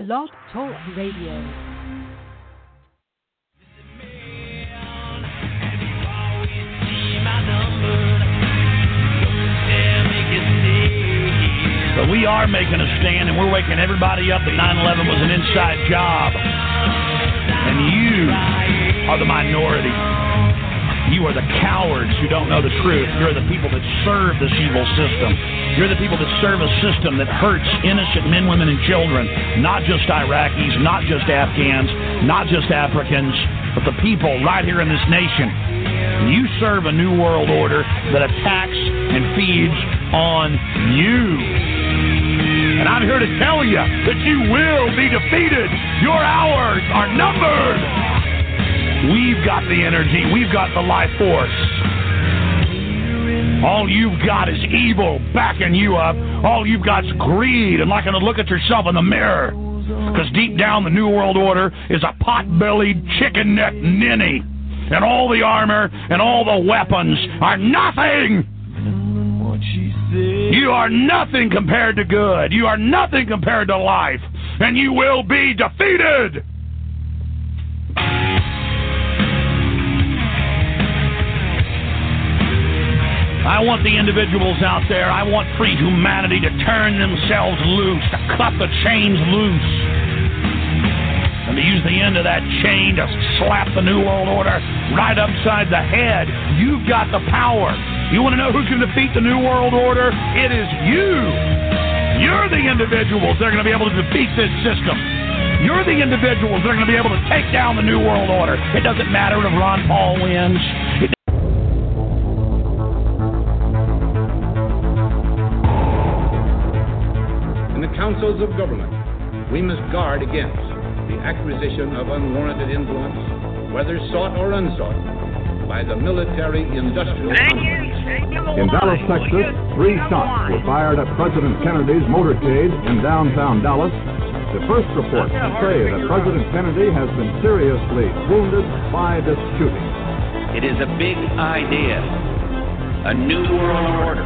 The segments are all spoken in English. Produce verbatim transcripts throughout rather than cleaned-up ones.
Blog Talk Radio. But we are making a stand, and we're waking everybody up that nine eleven was an inside job. And you are the minority. You are the cowards who don't know the truth. You're the people that serve this evil system. You're the people that serve a system that hurts innocent men, women, and children. Not just Iraqis, not just Afghans, not just Africans, but the people right here in this nation. You serve a new world order that attacks and feeds on you. And I'm here to tell you that you will be defeated. Your hours are numbered. We've got the energy. We've got the life force. All you've got is evil backing you up. All you've got is greed and liking to look at yourself in the mirror. Because deep down, the New World Order is a pot-bellied, chicken-necked ninny. And all the armor and all the weapons are nothing. You are nothing compared to good. You are nothing compared to life. And you will be defeated. I want the individuals out there. I want free humanity to turn themselves loose, to cut the chains loose, and to use the end of that chain to slap the New World Order right upside the head. You've got the power. You want to know who's going to defeat the New World Order? It is you. You're the individuals that are going to be able to defeat this system. You're the individuals that are going to be able to take down the New World Order. It doesn't matter if Ron Paul wins. It In the councils of government, we must guard against the acquisition of unwarranted influence, whether sought or unsought, by the military-industrial complex. In Dallas, Texas, three shots were fired at President Kennedy's motorcade in downtown Dallas. The first reports say that President Kennedy has been seriously wounded by this shooting. It is a big idea, a new world order.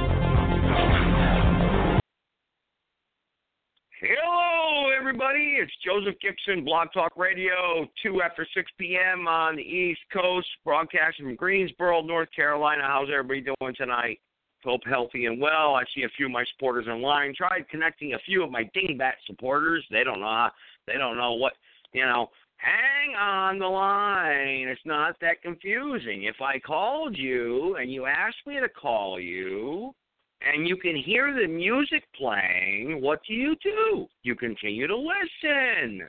Hello, everybody. It's Joseph Gibson, Blog Talk Radio, two after six p.m. on the East Coast, broadcasting from Greensboro, North Carolina. How's everybody doing tonight? Hope healthy and well. I see a few of my supporters online. Tried connecting a few of my dingbat supporters. They don't know how, they don't know what, you know, hang on the line. It's not that confusing. If I called you and you asked me to call you, and you can hear the music playing, what do you do? You continue to listen.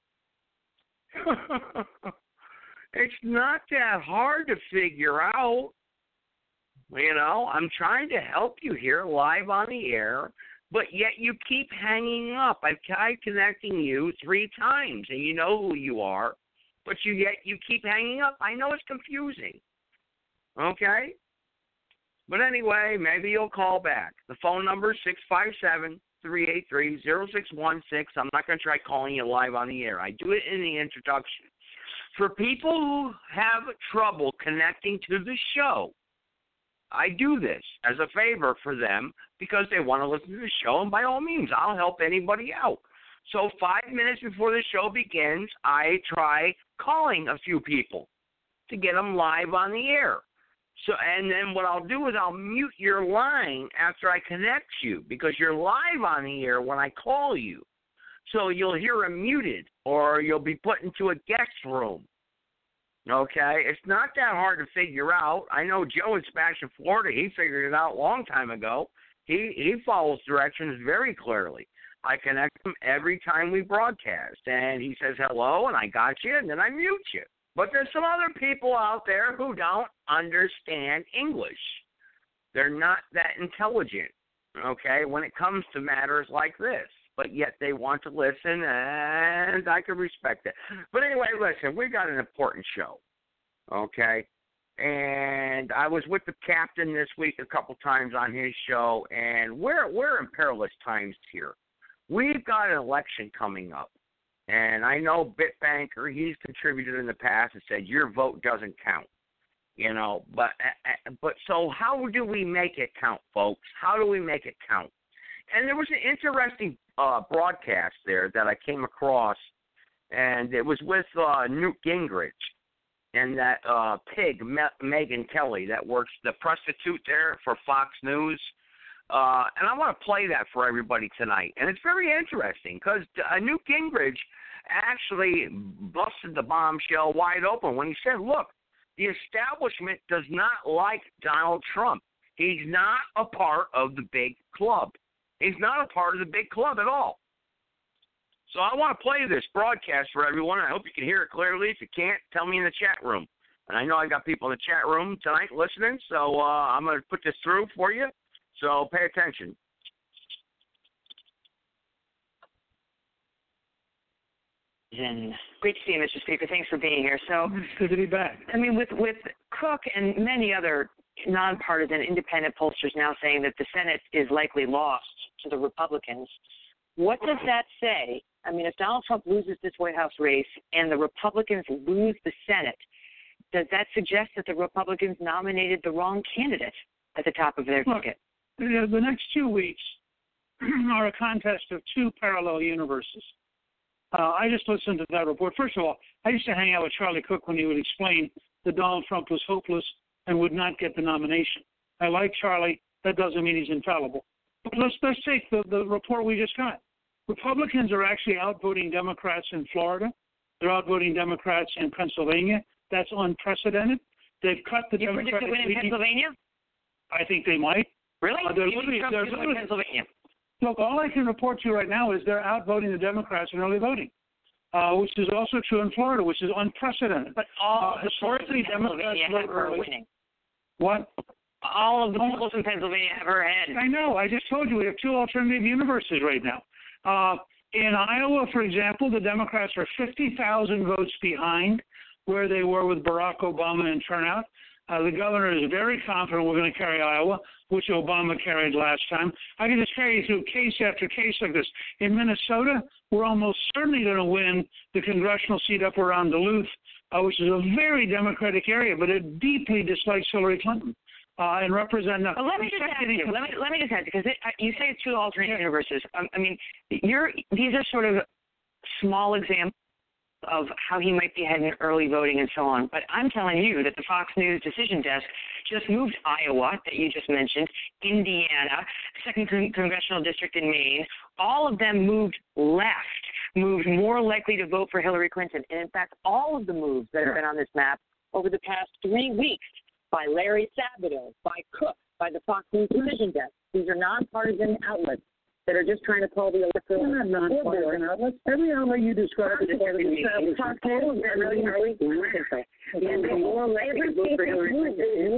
It's not that hard to figure out. You know, I'm trying to help you here live on the air, but yet you keep hanging up. I've tried connecting you three times, and you know who you are, but you yet you keep hanging up. I know it's confusing. Okay? But anyway, maybe you'll call back. The phone number is six five seven, three eight three, zero six one six. I'm not going to try calling you live on the air. I do it in the introduction. For people who have trouble connecting to the show, I do this as a favor for them because they want to listen to the show, and by all means, I'll help anybody out. So five minutes before the show begins, I try calling a few people to get them live on the air. So, and then what I'll do is I'll mute your line after I connect you because you're live on the air when I call you. So you'll hear them muted or you'll be put into a guest room. Okay? It's not that hard to figure out. I know Joe in Spanish, Florida, he figured it out a long time ago. He, he follows directions very clearly. I connect him every time we broadcast. And he says hello, and I got you, and then I mute you. But there's some other people out there who don't understand English. They're not that intelligent, okay, when it comes to matters like this. But yet they want to listen, and I can respect it. But anyway, listen, we got an important show, okay? And I was with the captain this week a couple times on his show, and we're we're in perilous times here. We've got an election coming up. And I know Bitbanker, he's contributed in the past and said your vote doesn't count, you know. But but so how do we make it count, folks? How do we make it count? And there was an interesting uh, broadcast there that I came across, and it was with uh, Newt Gingrich and that uh, pig, Me- Megyn Kelly, that works the prostitute there for Fox News. Uh, and I want to play that for everybody tonight. And it's very interesting because uh, Newt Gingrich actually busted the bombshell wide open when he said, look, the establishment does not like Donald Trump. He's not a part of the big club. He's not a part of the big club at all. So I want to play this broadcast for everyone. I hope you can hear it clearly. If you can't, tell me in the chat room. And I know I got people in the chat room tonight listening, so uh, I'm going to put this through for you. So pay attention. And great to see you, Mister Speaker. Thanks for being here. So it's good to be back. I mean, with with Cook and many other nonpartisan independent pollsters now saying that the Senate is likely lost to the Republicans, what does that say? I mean, if Donald Trump loses this White House race and the Republicans lose the Senate, does that suggest that the Republicans nominated the wrong candidate at the top of their Look, ticket? The, the next two weeks are a contest of two parallel universes. Uh, I just listened to that report. First of all, I used to hang out with Charlie Cook when he would explain that Donald Trump was hopeless and would not get the nomination. I like Charlie. That doesn't mean he's infallible. But let's, let's take the, the report we just got. Republicans are actually outvoting Democrats in Florida. They're outvoting Democrats in Pennsylvania. That's unprecedented. They've cut the you Democratic predict a win in lead. Pennsylvania? I think they might. Really? Uh, they're Even literally, Trump they're is in literally, Pennsylvania. Look, all I can report to you right now is they're outvoting the Democrats in early voting, uh, which is also true in Florida, which is unprecedented. But all uh, the polls in historically, Democrats Pennsylvania vote have her early. winning. What? All of the polls in Pennsylvania have her ahead. I know. I just told you we have two alternative universes right now. Uh, in Iowa, for example, the Democrats are fifty thousand votes behind where they were with Barack Obama in turnout. Uh, the governor is very confident we're going to carry Iowa, which Obama carried last time. I can just carry you through case after case like this. In Minnesota, we're almost certainly going to win the congressional seat up around Duluth, uh, which is a very Democratic area, but it deeply dislikes Hillary Clinton. Uh, and represent. Uh, well, let me just ask you. Let me let me just ask you because it, you say it's two alternate yeah. universes. Um, I mean, you're these are sort of small examples of how he might be heading early voting and so on. But I'm telling you that the Fox News decision desk just moved Iowa, that you just mentioned, Indiana, second con- congressional district in Maine. All of them moved left, moved more likely to vote for Hillary Clinton. And in fact, all of the moves that have been on this map over the past three weeks by Larry Sabato, by Cook, by the Fox News decision desk. These are nonpartisan outlets that are just trying to call the electoral. They're not nonpartisan outlets. Every outlet you describe is part of the establishment. And the more likely to vote for Hillary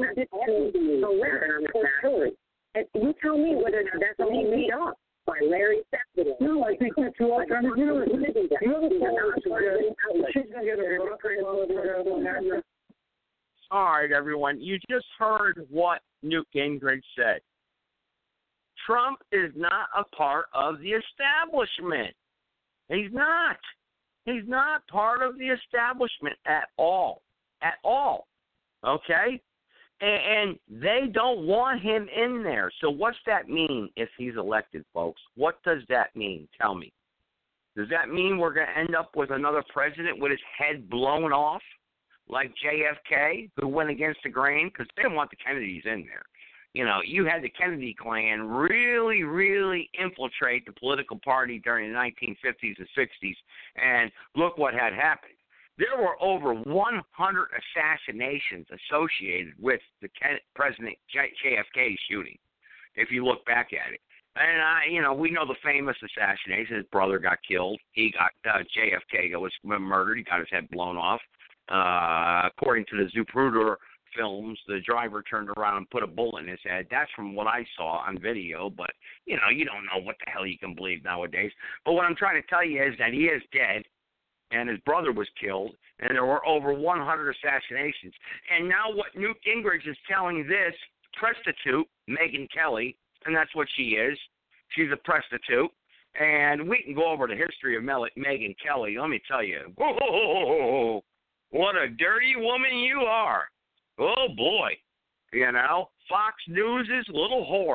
Clinton. And you tell me whether that's only made up by Larry Sabato. No, I think that's two alternative universes. The other part she's going to get a All right, everyone. You just heard what Newt Gingrich said. Trump is not a part of the establishment. He's not. He's not part of the establishment at all. At all. Okay? And, and they don't want him in there. So what's that mean if he's elected, folks? What does that mean? Tell me. Does that mean we're going to end up with another president with his head blown off? Like J F K, who went against the grain, because they didn't want the Kennedys in there. You know, you had the Kennedy clan really, really infiltrate the political party during the nineteen fifties and sixties, and look what had happened. There were over one hundred assassinations associated with the Ken- President J- JFK shooting, if you look back at it. And, I, you know, we know the famous assassination. His brother got killed. He got uh, J F K was murdered. He got his head blown off. Uh, according to the Zapruder films, the driver turned around and put a bullet in his head. That's from what I saw on video, but, you know, you don't know what the hell you can believe nowadays. But what I'm trying to tell you is that he is dead, and his brother was killed, and there were over one hundred assassinations. And now what Newt Gingrich is telling this prostitute, Megyn Kelly, and that's what she is. She's a prostitute. And we can go over the history of Mel- Megyn Kelly. Let me tell you, whoa, what a dirty woman you are. Oh, boy. You know, Fox News' little whore.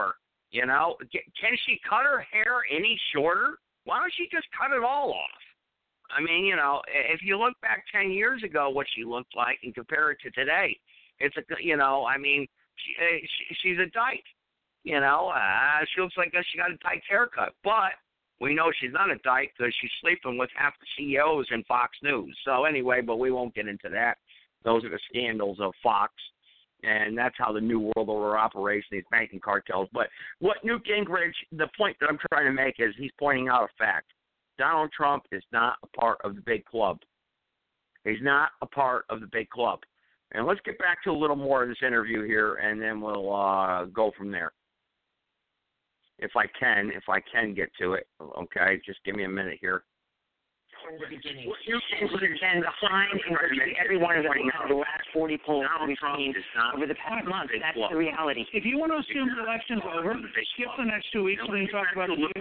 You know, can she cut her hair any shorter? Why don't she just cut it all off? I mean, you know, if you look back ten years ago, what she looked like, and compare it to today, it's a, you know, I mean, she, she, she's a dyke. You know, uh, she looks like she got a dyke haircut, but we know she's not a dyke because she's sleeping with half the C E Os in Fox News. So anyway, but we won't get into that. Those are the scandals of Fox. And that's how the New World Order operates, these banking cartels. But what Newt Gingrich, the point that I'm trying to make is he's pointing out a fact. Donald Trump is not a part of the big club. He's not a part of the big club. And let's get back to a little more of this interview here, and then we'll uh, go from there. If I can, if I can get to it. Okay, just give me a minute here. From the beginning. And behind in virtually every one of them, the last forty polls we've seen over the past month. That's the reality. If you want to assume the election's over, skip the next two weeks and talk about it. You,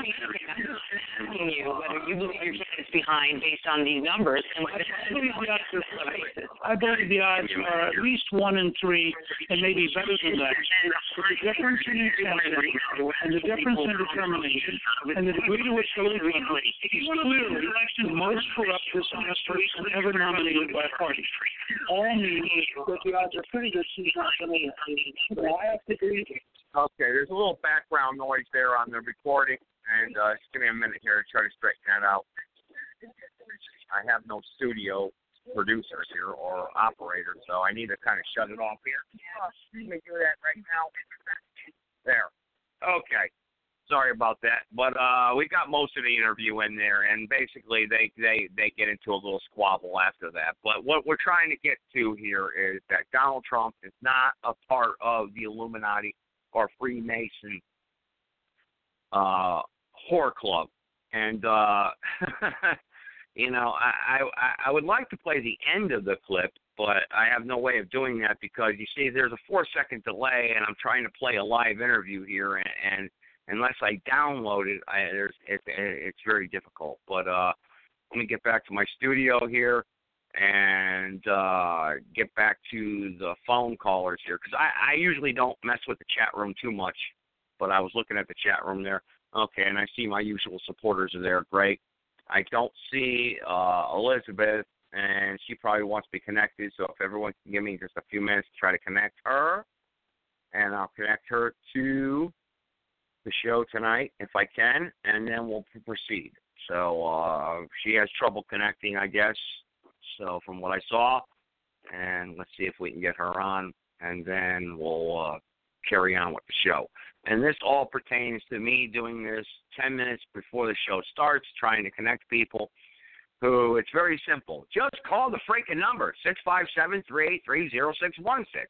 whether you believe your candidate's behind based on these numbers. And I believe the odds are, I believe the odds are at least one in three, and maybe better than that. But the difference in intensity, and the difference in determination, and the degree to which Hillary Clinton is clearly the most corrupt, dishonest person ever nominated by a party. All means that the odds are pretty good she's not going to win. I have to agree. Okay, there's a little background noise there on the recording, and uh, just give me a minute here to try to straighten that out. I have no studio producer here or operator, so I need to kind of shut it off here. Let me do that right now. There. Okay. Sorry about that, but uh, we got most of the interview in there, and basically they, they, they get into a little squabble after that. But what we're trying to get to here is that Donald Trump is not a part of the Illuminati or Freemason uh, whore club. And, uh, you know, I, I, I would like to play the end of the clip, but I have no way of doing that because, you see, there's a four-second delay, and I'm trying to play a live interview here, and, and unless I download it, I, there's, it, it's very difficult. But uh, let me get back to my studio here and uh, get back to the phone callers here because I, I usually don't mess with the chat room too much, but I was looking at the chat room there. Okay, and I see my usual supporters are there. Great. I don't see uh, Elizabeth, and she probably wants to be connected, so if everyone can give me just a few minutes to try to connect her, and I'll connect her to the show tonight if I can, and then we'll proceed. So uh, she has trouble connecting, I guess, so from what I saw, and let's see if we can get her on, and then we'll uh, carry on with the show. And this all pertains to me doing this ten minutes before the show starts, trying to connect people who, it's very simple. Just call the freaking number, six five seven, three eight three, zero six one six.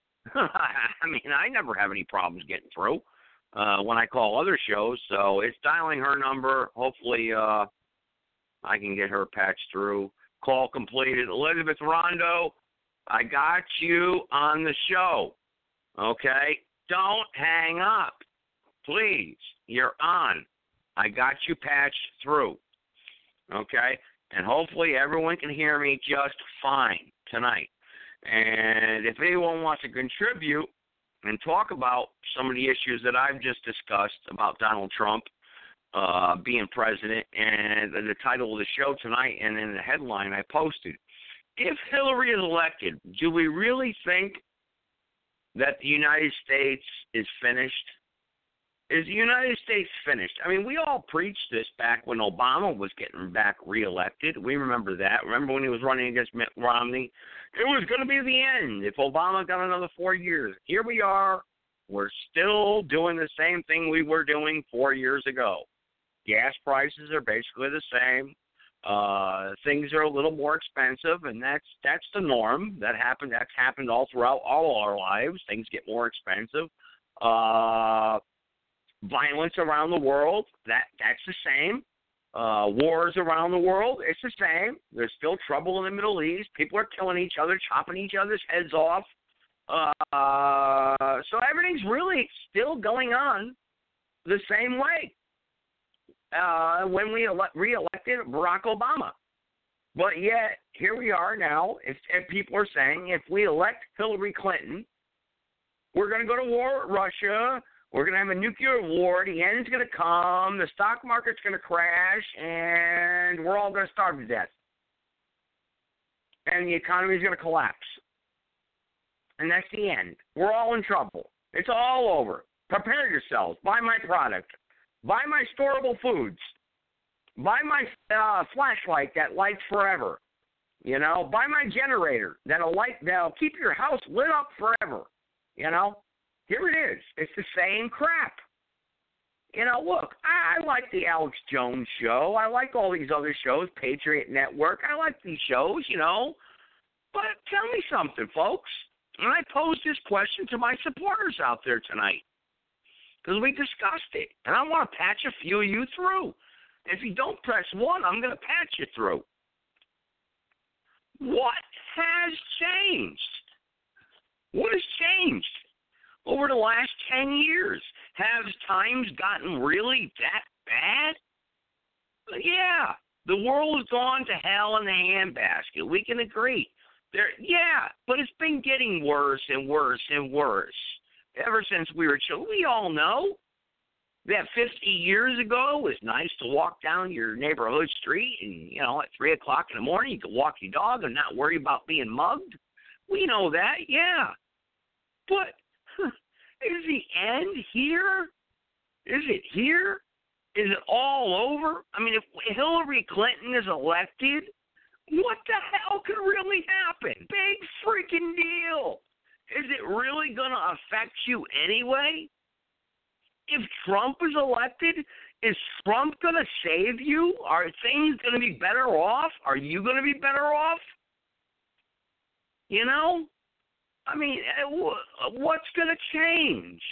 I mean, I never have any problems getting through uh, when I call other shows, so it's dialing her number. Hopefully uh, I can get her patched through. Call completed. Elizabeth Rondo, I got you on the show, okay? Don't hang up, please. You're on. I got you patched through, okay? And hopefully everyone can hear me just fine tonight. And if anyone wants to contribute and talk about some of the issues that I've just discussed about Donald Trump uh, being president, and the title of the show tonight and in the headline I posted, if Hillary is elected, do we really think that the United States is finished? Is the United States finished? I mean, we all preached this back when Obama was getting back reelected. We remember that. Remember when he was running against Mitt Romney? It was going to be the end if Obama got another four years. Here we are. We're still doing the same thing we were doing four years ago. Gas prices are basically the same. Uh, things are a little more expensive, and that's that's the norm. That happened. That's happened all throughout all our lives. Things get more expensive. Uh, violence around the world. That that's the same. Uh, wars around the world. It's the same. There's still trouble in the Middle East. People are killing each other, chopping each other's heads off. Uh, so everything's really still going on the same way. Uh, when we ele- re-elected Barack Obama. But yet, here we are now, if, if people are saying if we elect Hillary Clinton, we're going to go to war with Russia, We're going to have a nuclear war. The end's going to come. The stock market's going to crash, and we're all going to starve to death. And the economy is going to collapse. And that's the end. We're all in trouble. It's all over. Prepare yourselves. Buy my product. Buy my storable foods. Buy my uh, flashlight that lights forever. You know, buy my generator that'll light that'll keep your house lit up forever. You know, here it is. It's the same crap. You know, look, I, I like the Alex Jones show. I like all these other shows, Patriot Network. I like these shows, you know. But tell me something, folks. And I posed this question to my supporters out there tonight because we discussed it. And I want to patch a few of you through. If you don't press one, I'm going to patch you through. What has changed? What has changed over the last ten years? Have times gotten really that bad? Yeah, the world has gone to hell in a handbasket. We can agree. There, yeah, but it's been getting worse and worse and worse ever since we were children. We all know that fifty years ago it was nice to walk down your neighborhood street and, you know, at three o'clock in the morning you could walk your dog and not worry about being mugged. We know that, yeah. But huh, is the end here? Is it here? Is it all over? I mean, if Hillary Clinton is elected, what the hell could really happen? Big freaking deal. Is it really going to affect you anyway? If Trump is elected, is Trump going to save you? Are things going to be better off? Are you going to be better off? You know? I mean, what's going to change?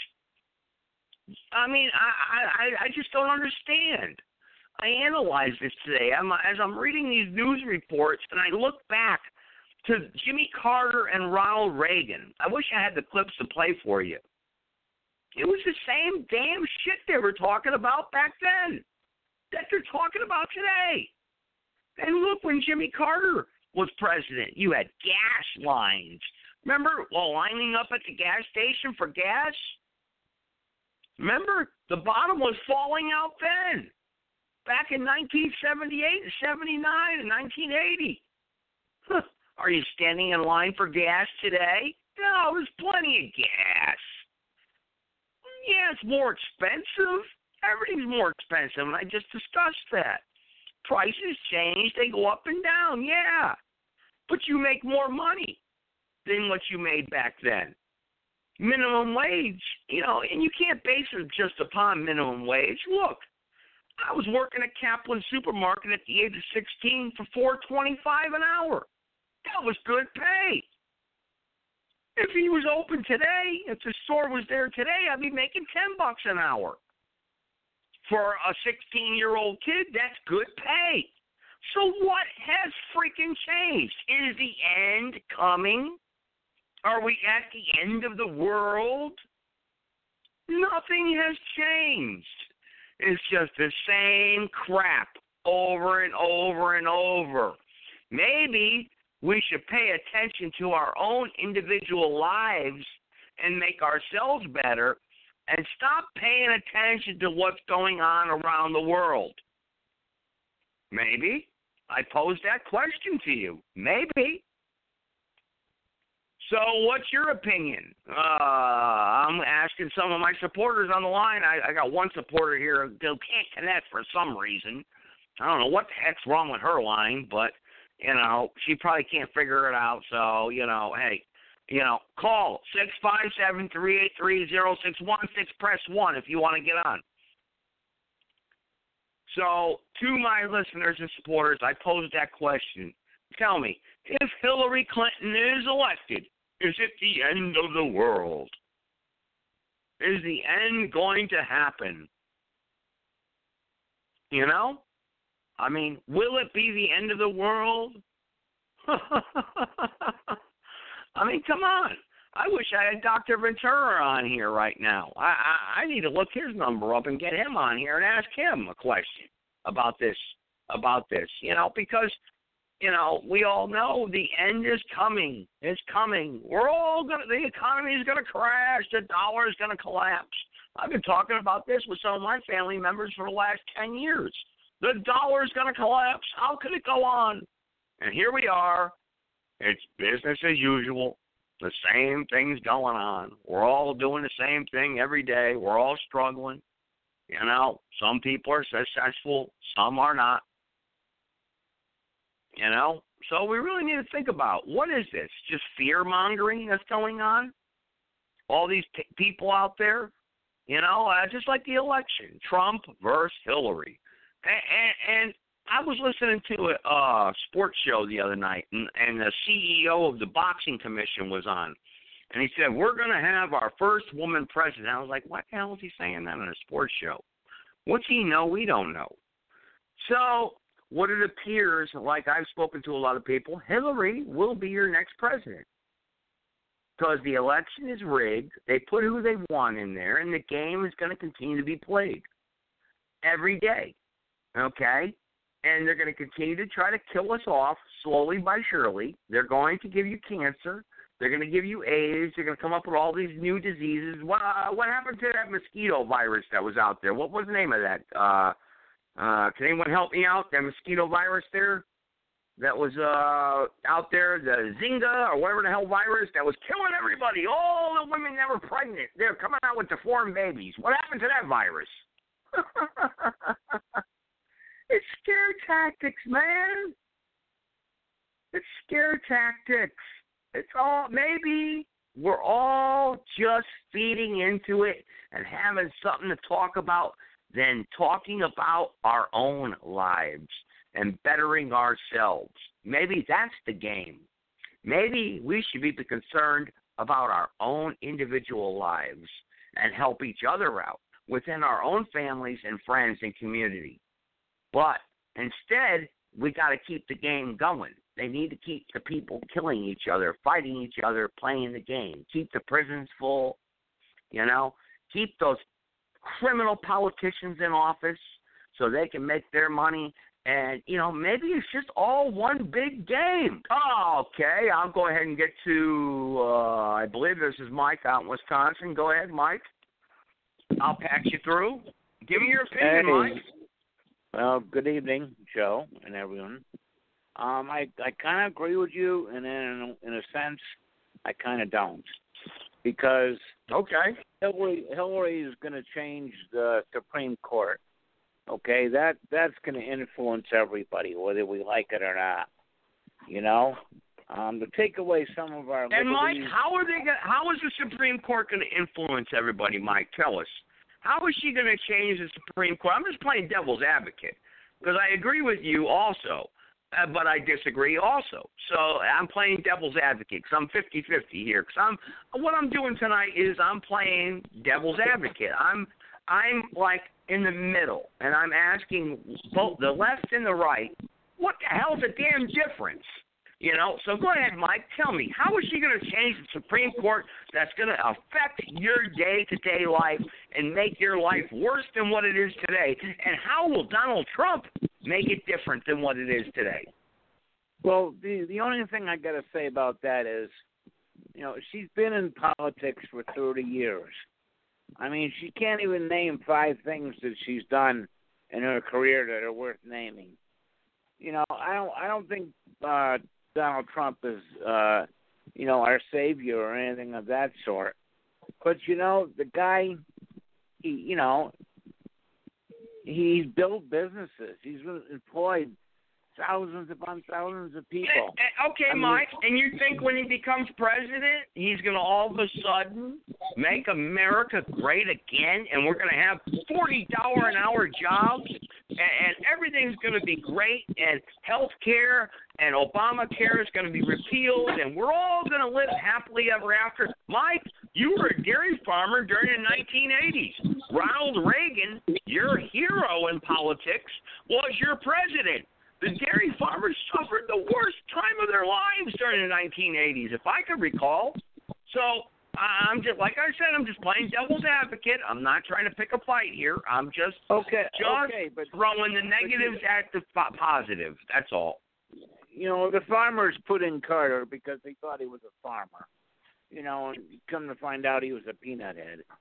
I mean, I, I, I just don't understand. I analyzed this today. I'm, as I'm reading these news reports, and I look back to Jimmy Carter and Ronald Reagan. I wish I had the clips to play for you. It was the same damn shit they were talking about back then that they're talking about today. And look, when Jimmy Carter was president, you had gas lines. Remember, well, lining up at the gas station for gas? Remember, the bottom was falling out then. Back in nineteen seventy-eight and seventy-nine and nineteen eighty. Huh. Are you standing in line for gas today? No, there's plenty of gas. Yeah, it's more expensive. Everything's more expensive, and I just discussed that. Prices change. They go up and down, yeah. But you make more money than what you made back then. Minimum wage, you know, and you can't base it just upon minimum wage. Look, I was working at Kaplan Supermarket at the age of sixteen for four twenty-five an hour. That was good pay. If he was open today, if the store was there today, I'd be making ten bucks an hour. For a sixteen-year-old kid, that's good pay. So what has freaking changed? Is the end coming? Are we at the end of the world? Nothing has changed. It's just the same crap over and over and over. Maybe we should pay attention to our own individual lives and make ourselves better and stop paying attention to what's going on around the world. Maybe. I posed that question to you. Maybe. So what's your opinion? Uh, I'm asking some of my supporters on the line. I, I got one supporter here who can't connect for some reason. I don't know what the heck's wrong with her line, but, you know, she probably can't figure it out. So, you know, hey, you know, call six five seven, three eight three, zero six one six, press one if you want to get on. So to my listeners and supporters, I posed that question. Tell me, if Hillary Clinton is elected, is it the end of the world? Is the end going to happen? You know? I mean, will it be the end of the world? I mean, come on. I wish I had Doctor Ventura on here right now. I, I I need to look his number up and get him on here and ask him a question about this, about this, you know, because, you know, we all know the end is coming. It's coming. We're all going to, the economy is going to crash. The dollar is going to collapse. I've been talking about this with some of my family members for the last ten years. The dollar's going to collapse. How could it go on? And here we are. It's business as usual. The same thing's going on. We're all doing the same thing every day. We're all struggling. You know, some people are successful, some are not. You know, so we really need to think about, what is this? Just fear-mongering that's going on? All these p- people out there? You know, uh, just like the election, Trump versus Hillary. And, and, and I was listening to a uh, sports show the other night, and, and the C E O of the Boxing Commission was on. And he said, we're going to have our first woman president. I was like, what the hell is he saying that on a sports show? What's he know we don't know? So what it appears, like I've spoken to a lot of people, Hillary will be your next president. Because the election is rigged. They put who they want in there, and the game is going to continue to be played every day. Okay? And they're going to continue to try to kill us off slowly by surely. They're going to give you cancer. They're going to give you AIDS. They're going to come up with all these new diseases. What, uh, what happened to that mosquito virus that was out there? What was the name of that? Uh, uh, can anyone help me out? That mosquito virus there that was uh, out there, the Zika or whatever the hell virus that was killing everybody. All the women that were pregnant, they're coming out with deformed babies. What happened to that virus? It's scare tactics, man. It's scare tactics. It's all, maybe we're all just feeding into it and having something to talk about than talking about our own lives and bettering ourselves. Maybe that's the game. Maybe we should be concerned about our own individual lives and help each other out within our own families and friends and community. But instead, we got to keep the game going. They need to keep the people killing each other, fighting each other, playing the game. Keep the prisons full, you know. Keep those criminal politicians in office so they can make their money. And, you know, maybe it's just all one big game. Oh, okay, I'll go ahead and get to, uh, I believe this is Mike out in Wisconsin. Go ahead, Mike. I'll patch you through. Give me your opinion, hey. Mike. Well, good evening, Joe and everyone. Um, I I kind of agree with you, and in in a sense, I kind of don't, because okay, Hillary Hillary is going to change the Supreme Court. Okay, that that's going to influence everybody, whether we like it or not. You know, um, to take away some of our and liberties. Mike, how are they? Gonna, how is the Supreme Court going to influence everybody? Mike, tell us. How is she going to change the Supreme Court? I'm just playing devil's advocate because I agree with you also, uh, but I disagree also. So I'm playing devil's advocate because I'm fifty-fifty here. Because I'm what I'm doing tonight is I'm playing devil's advocate. I'm I'm like in the middle, and I'm asking both the left and the right, what the hell's the damn difference? You know, so go ahead, Mike. Tell me, how is she going to change the Supreme Court that's going to affect your day-to-day life and make your life worse than what it is today? And how will Donald Trump make it different than what it is today? Well, the the only thing I got to say about that is, you know, she's been in politics for thirty years. I mean, she can't even name five things that she's done in her career that are worth naming. You know, I don't I don't think uh, Donald Trump is, uh, you know, our savior or anything of that sort. But, you know, the guy, he, you know, he's built businesses. He's employed thousands upon thousands of people. And, and, okay, I mean, Mike, and you think when he becomes president, he's going to all of a sudden make America great again, and we're going to have forty dollars an hour jobs, and, and everything's going to be great, and health care and Obamacare is going to be repealed, and we're all going to live happily ever after? Mike, you were a dairy farmer during the nineteen eighties. Ronald Reagan, your hero in politics, was your president. The dairy farmers suffered the worst time of their lives during the nineteen eighties, if I could recall. So I'm just, like I said, I'm just playing devil's advocate. I'm not trying to pick a fight here. I'm just, okay, just okay, but, throwing the negatives you, at the positive. That's all. You know, the farmers put in Carter because they thought he was a farmer. You know, and come to find out he was a peanut head.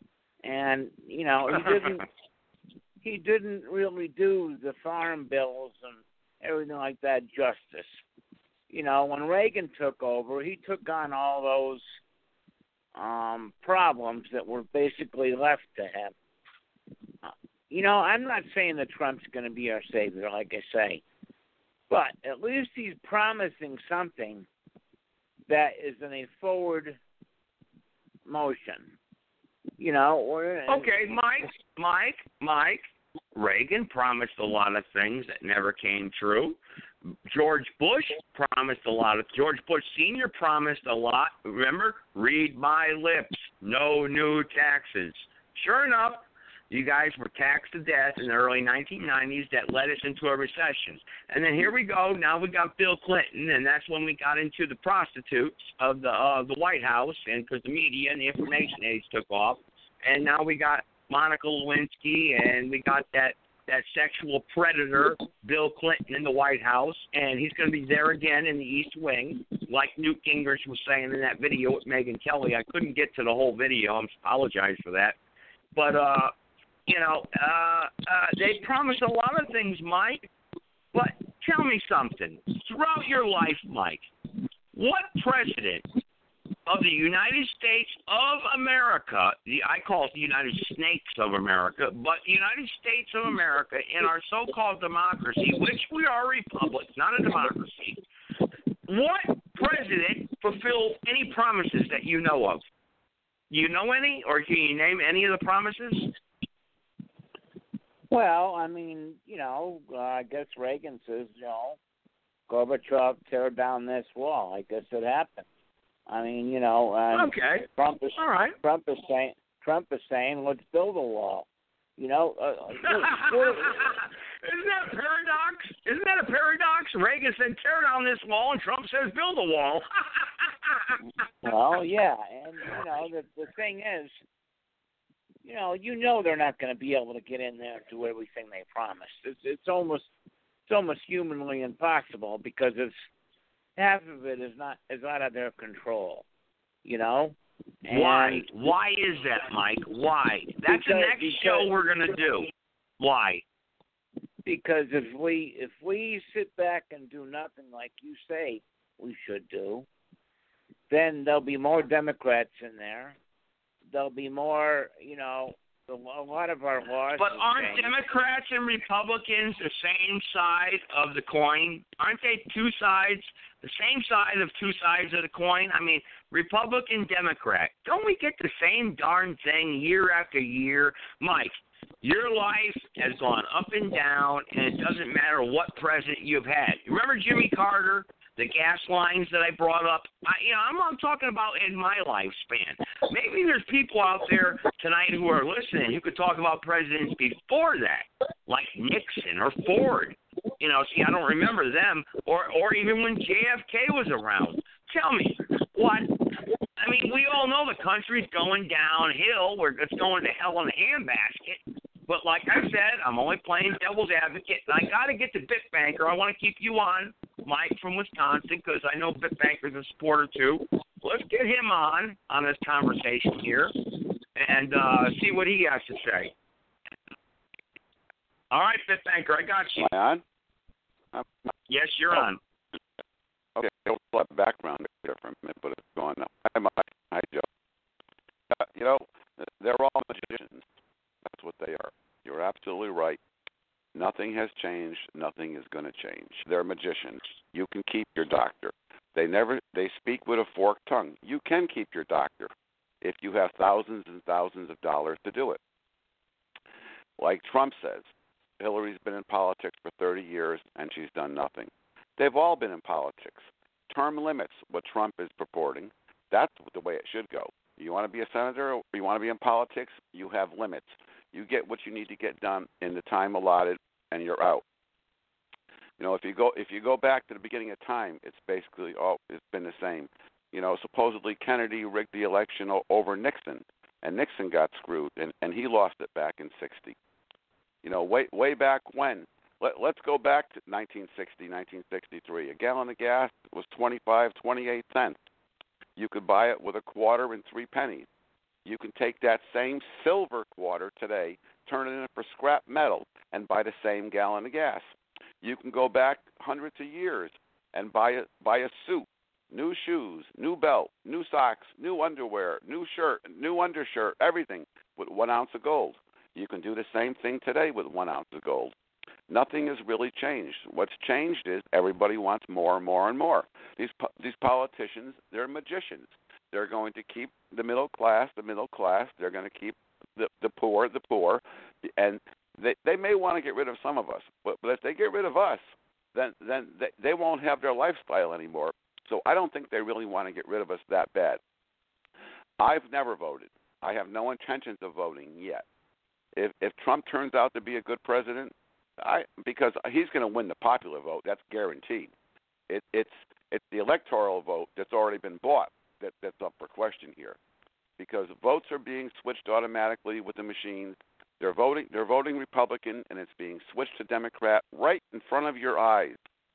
And you know, he didn't he didn't really do the farm bills and everything like that justice. You know, when Reagan took over, he took on all those um, problems that were basically left to him. Uh, you know, I'm not saying that Trump's going to be our savior, like I say, but at least he's promising something that is in a forward motion. You know, or okay, Mike, Mike, Mike. Reagan promised a lot of things that never came true. George Bush promised a lot of. George Bush Senior promised a lot. Remember, read my lips. No new taxes. Sure enough, you guys were taxed to death in the early nineteen nineties. That led us into a recession. And then here we go. Now we got Bill Clinton, and that's when we got into the prostitutes of the uh, the White House, and because the media and the information age took off. And now we got Monica Lewinsky, and we got that, that sexual predator, Bill Clinton, in the White House, and he's going to be there again in the East Wing, like Newt Gingrich was saying in that video with Megyn Kelly. I couldn't get to the whole video. I apologize for that. But, uh, you know, uh, uh, they promised a lot of things, Mike, but tell me something. Throughout your life, Mike, what president of the United States of America, the, I call it the United Snakes of America, but the United States of America in our so-called democracy, which we are a republic, not a democracy, what president fulfilled any promises that you know of? Do you know any, or can you name any of the promises? Well, I mean, you know, uh, I guess Reagan says, you know, Gorbachev, tear down this wall. I guess it happened. I mean, you know, uh, okay. Trump is all right. Trump is saying Trump is saying let's build a wall. You know, uh, isn't that a paradox? Isn't that a paradox? Reagan said tear down this wall, and Trump says build a wall. Well, yeah, and you know the the thing is, you know, you know they're not going to be able to get in there and do everything they promised. It's it's almost it's almost humanly impossible because it's. Half of it is not is out of their control, you know. And Why? Why is that, Mike? Why? That's because, the next because, show we're gonna do. Why? Because if we if we sit back and do nothing like you say we should do, then there'll be more Democrats in there. There'll be more, you know. A lot of our laws. But aren't change. Democrats and Republicans the same side of the coin? Aren't they two sides, the same side of two sides of the coin? I mean, Republican, Democrat. Don't we get the same darn thing year after year? Mike, your life has gone up and down, and it doesn't matter what president you've had. Remember Jimmy Carter? The gas lines that I brought up, I, you know, I'm not talking about in my lifespan. Maybe there's people out there tonight who are listening who could talk about presidents before that, like Nixon or Ford. You know, see, I don't remember them, or or even when J F K was around. Tell me, what? I mean, we all know the country's going downhill. We're it's going to hell in a handbasket. But like I said, I'm only playing devil's advocate, and I got to get to Bitbanker. I want to keep you on, Mike from Wisconsin, because I know Bitbanker's a supporter too. Let's get him on on this conversation here and uh, see what he has to say. All right, Bitbanker, I got you. Am I on? I'm, yes, you're oh. on. Okay, a lot of background there for a minute, but it's going now. Hi, Mike. Hi, Joe. Uh, you know, they're all magicians. That's what they are. You're absolutely right. Nothing has changed. Nothing is going to change. They're magicians. You can keep your doctor. They never. They speak with a forked tongue. You can keep your doctor if you have thousands and thousands of dollars to do it. Like Trump says, Hillary's been in politics for thirty years and she's done nothing. They've all been in politics. Term limits, what Trump is purporting, that's the way it should go. You want to be a senator or you want to be in politics, you have limits. You get what you need to get done in the time allotted, and you're out. You know, if you go if you go back to the beginning of time, it's basically all it's been the same. You know, supposedly Kennedy rigged the election over Nixon, and Nixon got screwed, and, and he lost it back in sixty. You know, way way back when. Let, let's go back to nineteen sixty, nineteen sixty-three. A gallon of gas was twenty-five, twenty-eight cents. You could buy it with a quarter and three pennies. You can take that same silver quarter today, turn it into for scrap metal, and buy the same gallon of gas. You can go back hundreds of years and buy a, buy a suit, new shoes, new belt, new socks, new underwear, new shirt, new undershirt, everything with one ounce of gold. You can do the same thing today with one ounce of gold. Nothing has really changed. What's changed is everybody wants more and more and more. These these politicians, they're magicians. They're going to keep the middle class the middle class. They're going to keep the, the poor the poor. And they, they may want to get rid of some of us, but, but if they get rid of us, then, then they, they won't have their lifestyle anymore. So I don't think they really want to get rid of us that bad. I've never voted. I have no intentions of voting yet. If if Trump turns out to be a good president, I because he's going to win the popular vote, that's guaranteed. It, it's it's the electoral vote that's already been bought that, that's up for question here, because votes are being switched automatically with the machines. They're voting they're voting Republican, and it's being switched to Democrat right in front of your eyes.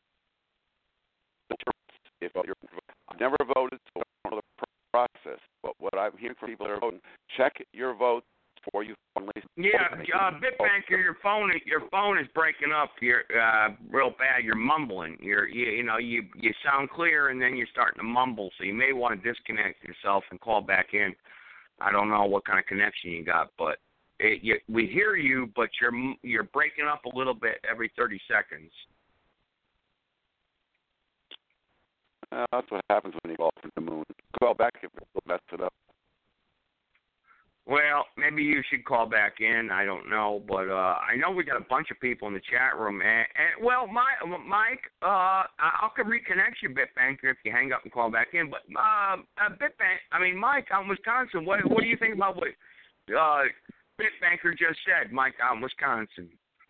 If you're I've never voted, so I don't know the process. But what I'm hearing from people that are voting, check your vote before you finally. Yeah, uh, Bitbanker, your phone your phone is breaking up. You're uh, real bad. You're mumbling. You're you, you know you you sound clear and then you're starting to mumble. So you may want to disconnect yourself and call back in. I don't know what kind of connection you got, but it, you, we hear you, but you're you're breaking up a little bit every thirty seconds. Uh, that's what happens when you call from the moon. Call back if it'll mess it up. Well, maybe you should call back in. I don't know, but uh, I know we got a bunch of people in the chat room. And, and well, my, Mike, uh, I'll reconnect you, Bitbanker, if you hang up and call back in. But uh, uh, Bitbank, I mean, Mike out in Wisconsin. What what do you think about what uh, Bitbanker just said? Mike out in Wisconsin.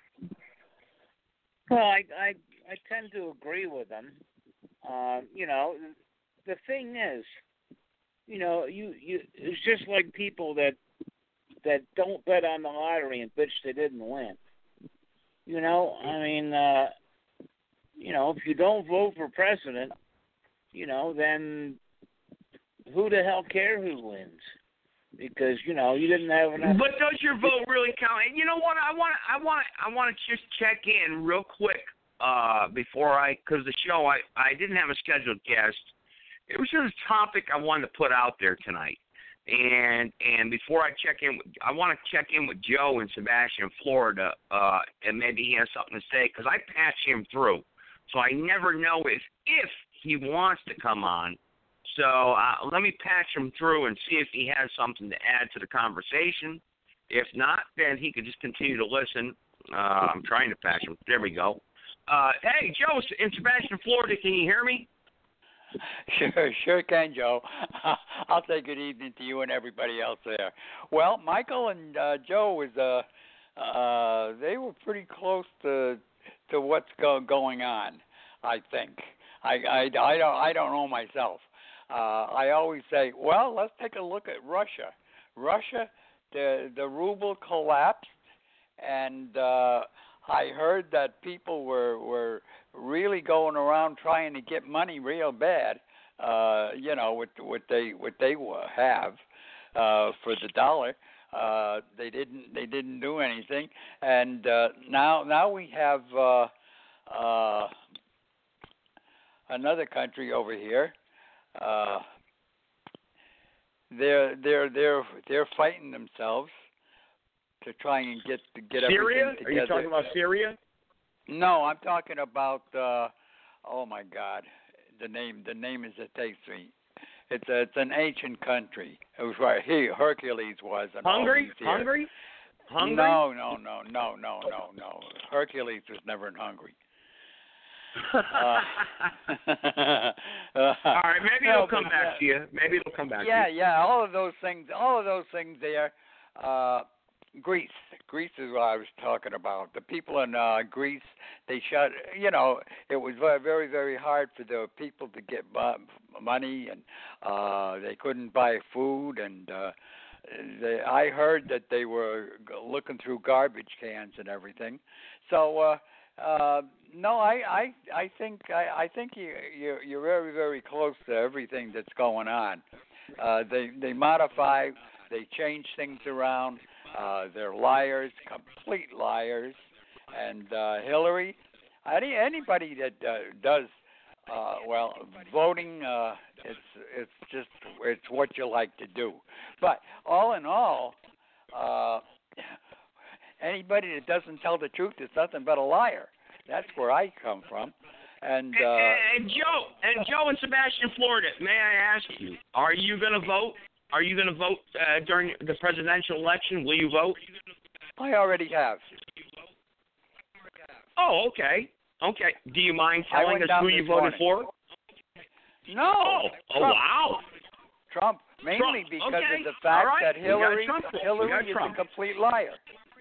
Well, I I, I tend to agree with him. Uh, you know, the thing is, you know, you, you it's just like people that that don't bet on the lottery and bitch they didn't win. You know, I mean, uh, you know, if you don't vote for president, you know, then who the hell cares who wins? Because you know you didn't have enough. But does your vote really count? And you know what? I want I want I want to just check in real quick. Uh, before I, because the show, I, I didn't have a scheduled guest. It was just a topic I wanted to put out there tonight. And and before I check in, I want to check in with Joe in Sebastian, Florida, uh, and maybe he has something to say, because I patch him through. So I never know if, if he wants to come on. So uh, let me patch him through and see if he has something to add to the conversation. If not, then he could just continue to listen. Uh, I'm trying to patch him. There we go. Uh, hey, Joe, in Sebastian, Florida, can you hear me? Sure, sure can, Joe. I'll say good evening to you and everybody else there. Well, Michael and uh, Joe was uh, uh, they were pretty close to to what's go- going on. I think. I, I, I don't I don't know myself. Uh, I always say, well, let's take a look at Russia. Russia, the the ruble collapsed, and uh, I heard that people were, were really going around trying to get money real bad, uh, you know, what what they what they have uh, for the dollar. Uh, they didn't they didn't do anything, and uh, now now we have uh, uh, another country over here. Uh, they're they're they're they're fighting themselves to try and get to get Syria? everything together. Are you talking about Syria? No, I'm talking about. Uh, oh my God, the name the name is escapes me. It's a, it's an ancient country. It was where he Hercules was. Hungary? Hungary? Hungary? No, no, no, no, no, no, no. Hercules was never in Hungary. uh, All right, maybe no, it'll come but, back uh, to you. Maybe it'll come back yeah, to you. Yeah, yeah, all of those things, all of those things there. Uh, Greece, Greece is what I was talking about. The people in uh, Greece, they shut. You know, it was very, very, very hard for the people to get money, and uh, they couldn't buy food. And uh, they, I heard that they were looking through garbage cans and everything. So. Uh, Uh, no, I, I, I think I, I think you, you're, you're very, very close to everything that's going on. Uh, they, they modify they change things around. Uh, they're liars, complete liars. And uh, Hillary, any anybody that uh, does uh, well voting, uh, it's it's just it's what you like to do. But all in all, uh, anybody that doesn't tell the truth is nothing but a liar. That's where I come from. And, uh, and, and Joe, and Joe in Sebastian, Florida, may I ask you, are you going to vote? Are you going to vote uh, during the presidential election? Will you vote? I already have. Oh, okay. Okay. Do you mind telling us who you voted morning. for? No. Oh, oh wow. Trump, mainly Trump. because Okay. of the fact right. that Hillary, Trump. Hillary is Trump. a complete liar.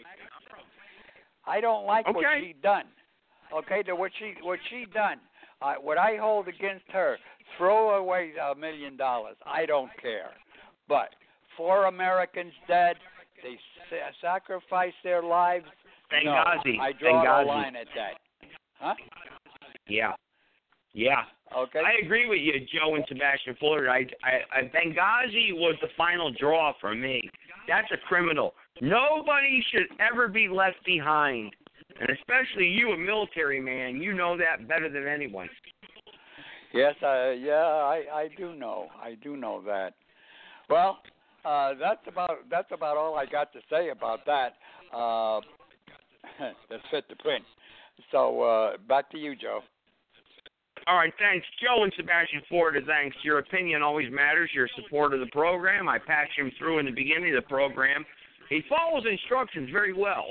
I don't like okay. what she done. Okay, to what she what she done. Uh, what I hold against her, throw away a million dollars. I don't care. But four Americans dead, they sa- sacrificed their lives. Benghazi. No, I draw Benghazi. the line at that. Huh? Yeah. Yeah. Okay. I agree with you, Joe and Sebastian, Florida. I, I, I, Benghazi was the final draw for me. That's a criminal. Nobody should ever be left behind. And especially you, a military man, you know that better than anyone. Yes, uh, yeah, I, I do know. I do know that. Well, uh, that's about that's about all I got to say about that. Uh, that's fit to print. So uh, back to you, Joe. All right, thanks. Joe and Sebastian Florida, thanks. Your opinion always matters. Your support of the program. I patched him through in the beginning of the program. He follows instructions very well.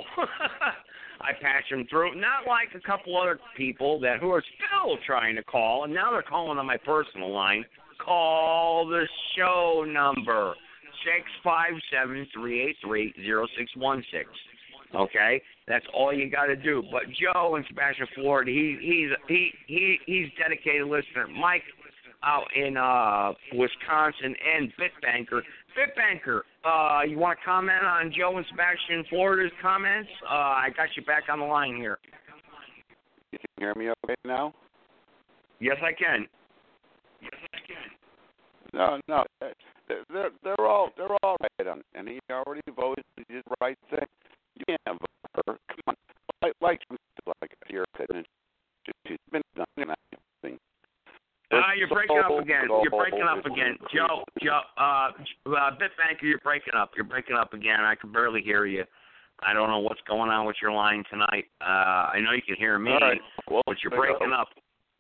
I patched him through, not like a couple other people that who are still trying to call, and now they're calling on my personal line. Call the show number, six five seven, three eight three, zero six one six. Okay? That's all you got to do. But Joe in Sebastian, Florida, he, he's he, he he's dedicated listener. Mike out in uh, Wisconsin and Bitbanker. Bitbanker, uh, you want to comment on Joe and Sebastian, Florida's comments? Uh, I got you back on the line here. You can hear me okay now? Yes, I can. Yes, I can. No, no, they're they're, they're all they're all right on, and he already voted. He did the right thing. You can't vote for her. Come on, like like like your opinion. She's been done anything. Uh, you're breaking up again. You're breaking up again. Joe, Joe, uh, uh, Bitbanker, you're breaking up. You're breaking up again. I can barely hear you. I don't know what's going on with your line tonight. Uh, I know you can hear me, right. well, but you're breaking up.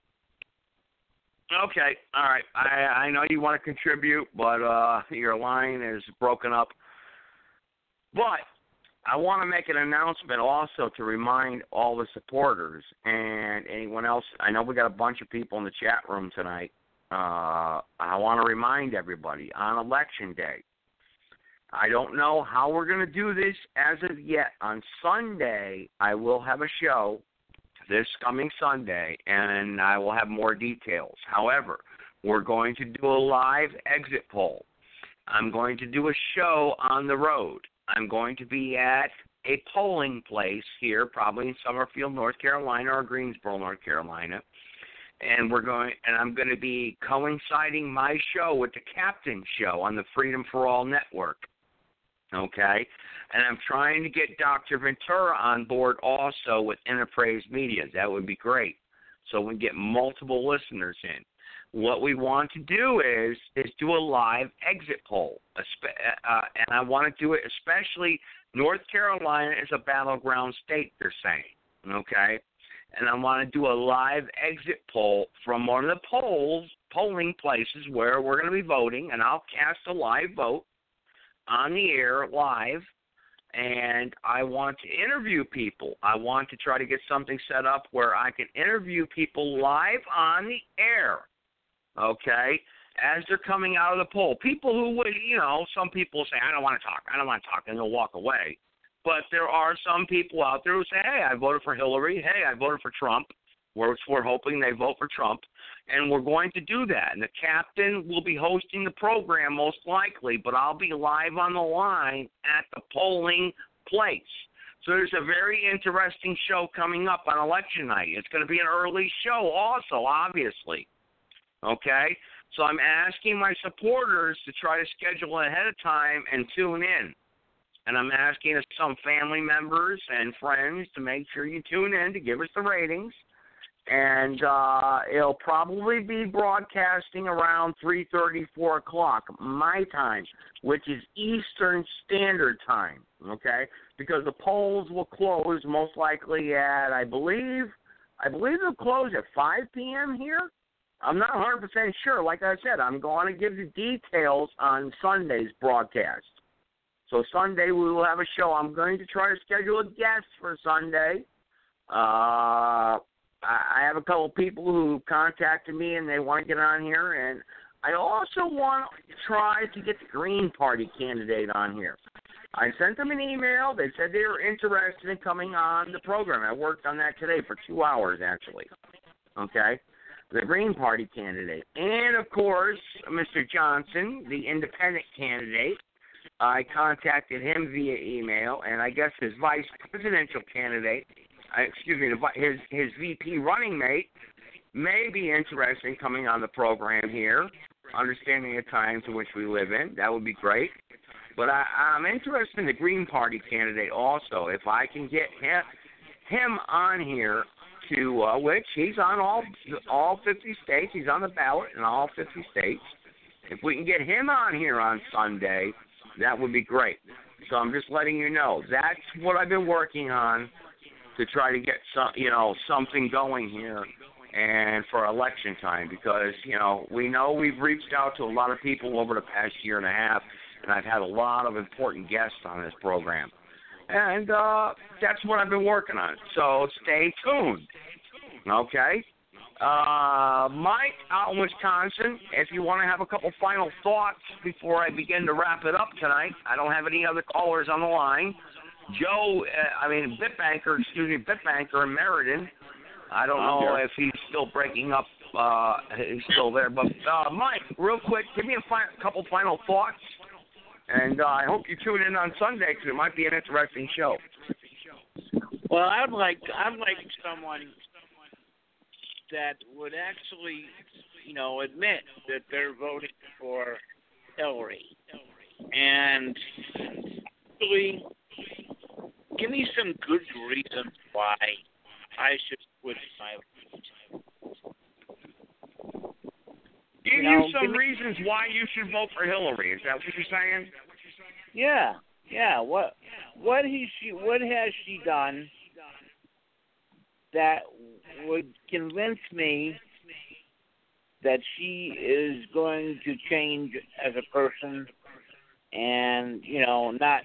Okay, all right. I I know you want to contribute, but uh, your line is broken up. But I want to make an announcement also to remind all the supporters and anyone else. I know we got a bunch of people in the chat room tonight. Uh, I want to remind everybody on Election Day. I don't know how we're going to do this as of yet. On Sunday, I will have a show this coming Sunday, and I will have more details. However, we're going to do a live exit poll. I'm going to do a show on the road. I'm going to be at a polling place here, probably in Summerfield, North Carolina, or Greensboro, North Carolina, and we're going. And I'm going to be coinciding my show with the Captain Show on the Freedom for All Network. Okay, and I'm trying to get Doctor Ventura on board also with Enterprise Media. That would be great, so we get multiple listeners in. What we want to do is is do a live exit poll, uh, and I want to do it especially North Carolina is a battleground state, they're saying, okay? And I want to do a live exit poll from one of the polls, polling places where we're going to be voting, and I'll cast a live vote on the air live, and I want to interview people. I want to try to get something set up where I can interview people live on the air. Okay, as they're coming out of the poll. People who would, you know, some people say, I don't want to talk, I don't want to talk, and they'll walk away. But there are some people out there who say, hey, I voted for Hillary, hey, I voted for Trump. We're, we're hoping they vote for Trump, and we're going to do that. And the captain will be hosting the program most likely, but I'll be live on the line at the polling place. So there's a very interesting show coming up on election night. It's going to be an early show also, obviously. Okay? So I'm asking my supporters to try to schedule ahead of time and tune in. And I'm asking some family members and friends to make sure you tune in to give us the ratings. And uh, it'll probably be broadcasting around three thirty, four o'clock, my time, which is Eastern Standard Time, okay? Because the polls will close most likely at, I believe, I believe they'll close at five p.m. here. I'm not one hundred percent sure. Like I said, I'm going to give you details on Sunday's broadcast. So Sunday we will have a show. I'm going to try to schedule a guest for Sunday. Uh... I have a couple of people who contacted me and they want to get on here, and I also want to try to get the Green Party candidate on here. I sent them an email. They said they were interested in coming on the program. I worked on that today for two hours, actually. Okay? The Green Party candidate. And, of course, Mister Johnson, the independent candidate. I contacted him via email, and I guess his vice presidential candidate, excuse me, his his V P running mate may be interested in coming on the program here, understanding the times in which we live in. That would be great. But I, I'm interested in the Green Party candidate also. If I can get him, him on here to, uh, which he's on all all fifty states. He's on the ballot in all fifty states. If we can get him on here on Sunday, that would be great. So I'm just letting you know. That's what I've been working on, to try to get some, you know, something going here and for election time, because, you know, we know we've reached out to a lot of people over the past year and a half, and I've had a lot of important guests on this program. And uh, that's what I've been working on. So stay tuned. Okay? Uh, Mike out in Wisconsin, if you want to have a couple final thoughts before I begin to wrap it up tonight. I don't have any other callers on the line. Joe, uh, I mean, Bitbanker, excuse me, Bitbanker in Meriden. I don't I'm know here. if he's still breaking up. Uh, he's still there. But, uh, Mike, real quick, give me a fi- couple final thoughts. And uh, I hope you tune in on Sunday because it might be an interesting show. Well, I'd like I'd like someone that would actually, you know, admit that they're voting for Hillary. And really give me some good reasons why I should switch my vote. Give you, know, you some me, reasons why you should vote for Hillary. Is that what you're saying? Yeah, yeah. What what he she what has she done that would convince me that she is going to change as a person, and you know not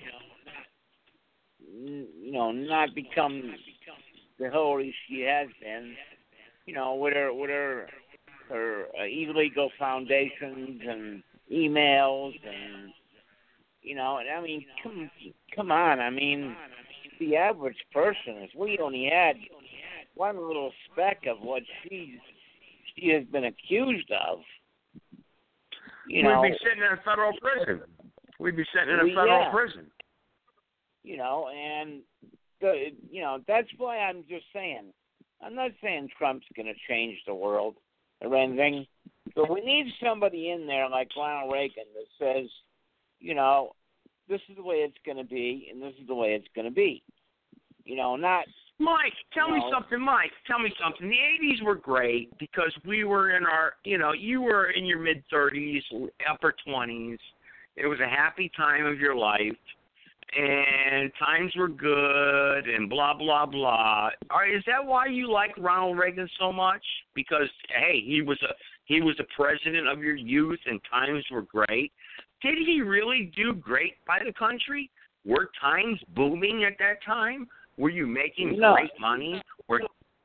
you know not become the Hillary she has been, you know, with her with her her uh, illegal foundations and emails, and you know, I mean, come come on, I mean, the average person, if we only had one little speck of what she's she has been accused of, you know, we'd be sitting in a federal prison. We'd be sitting in a we, federal yeah. prison. You know, and the, you know that's why I'm just saying. I'm not saying Trump's going to change the world or anything, but we need somebody in there like Ronald Reagan that says, you know, this is the way it's going to be, and this is the way it's going to be. You know, not. Mike, tell you me know, something. Mike, tell me something. The eighties were great because we were in our, you know, you were in your mid thirties, upper twenties. It was a happy time of your life, and times were good, and blah blah blah. Are, is that why you like Ronald Reagan so much? Because hey, he was a he was the president of your youth, and times were great. Did he really do great by the country? Were times booming at that time? Were you making no. great money? Were...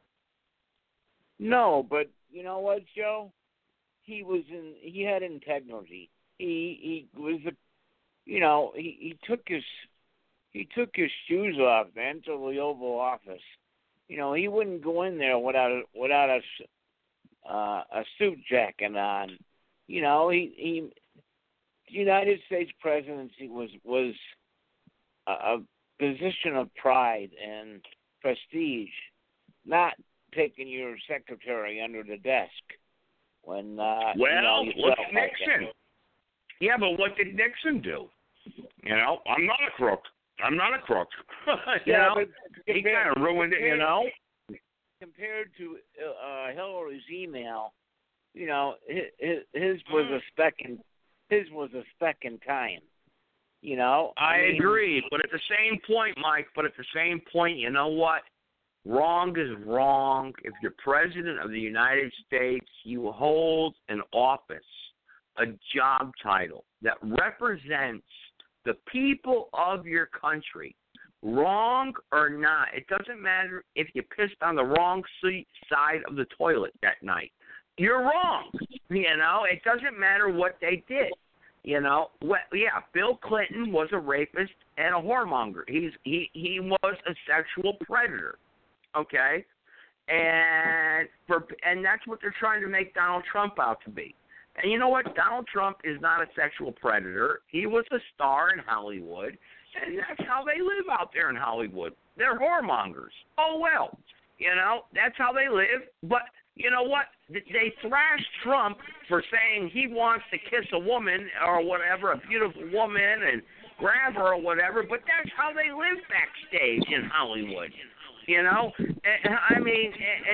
No, but you know what, Joe? He was in. He had integrity. He he was a, you know, he, he took his he took his shoes off to enter the Oval Office. You know, he wouldn't go in there without a, without a uh, a suit jacket on. You know, he he the United States presidency was was a, a position of pride and prestige, not taking your secretary under the desk. When uh, well, you know, you look felt at like Nixon. it. Yeah, but what did Nixon do? You know, I'm not a crook. I'm not a crook. you yeah, know, but he kind of ruined it. You know, compared to uh, Hillary's email, you know, his, his was a speck in his was a speck in time. You know, I, I mean, agree, but at the same point, Mike. But at the same point, you know what? Wrong is wrong. If you're president of the United States, you hold an office, a job title that represents the people of your country. Wrong or not, it doesn't matter if you pissed on the wrong seat side of the toilet that night. You're wrong. You know, it doesn't matter what they did. You know, well, yeah, Bill Clinton was a rapist and a whoremonger. He's he he was a sexual predator. Okay, and for and that's what they're trying to make Donald Trump out to be. And you know what? Donald Trump is not a sexual predator. He was a star in Hollywood, and that's how they live out there in Hollywood. They're whoremongers. Oh well, you know that's how they live. But you know what? They thrashed Trump for saying he wants to kiss a woman or whatever, a beautiful woman, and grab her or whatever. But that's how they live backstage in Hollywood. You know, I mean,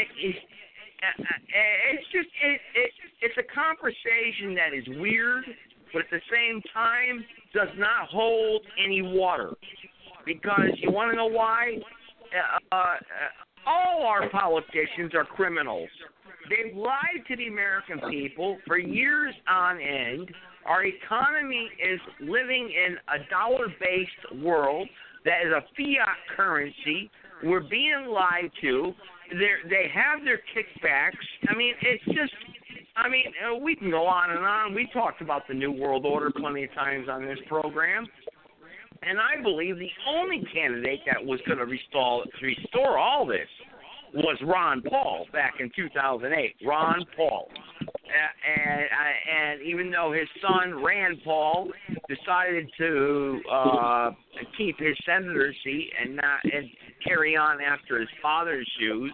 it's just it, it, it's a conversation that is weird, but at the same time does not hold any water. Because you want to know why? Uh, all our politicians are criminals. They've lied to the American people for years on end. Our economy is living in a dollar-based world that is a fiat currency. We're being lied to. They're, they have their kickbacks. I mean, it's just, I mean, uh, we can go on and on. We talked about the New World Order plenty of times on this program. And I believe the only candidate that was going to restore, restore all this was Ron Paul back in two thousand eight. Ron Paul. Uh, and, uh, and even though his son, Rand Paul, decided to uh, keep his senator seat and not and carry on after his father's shoes,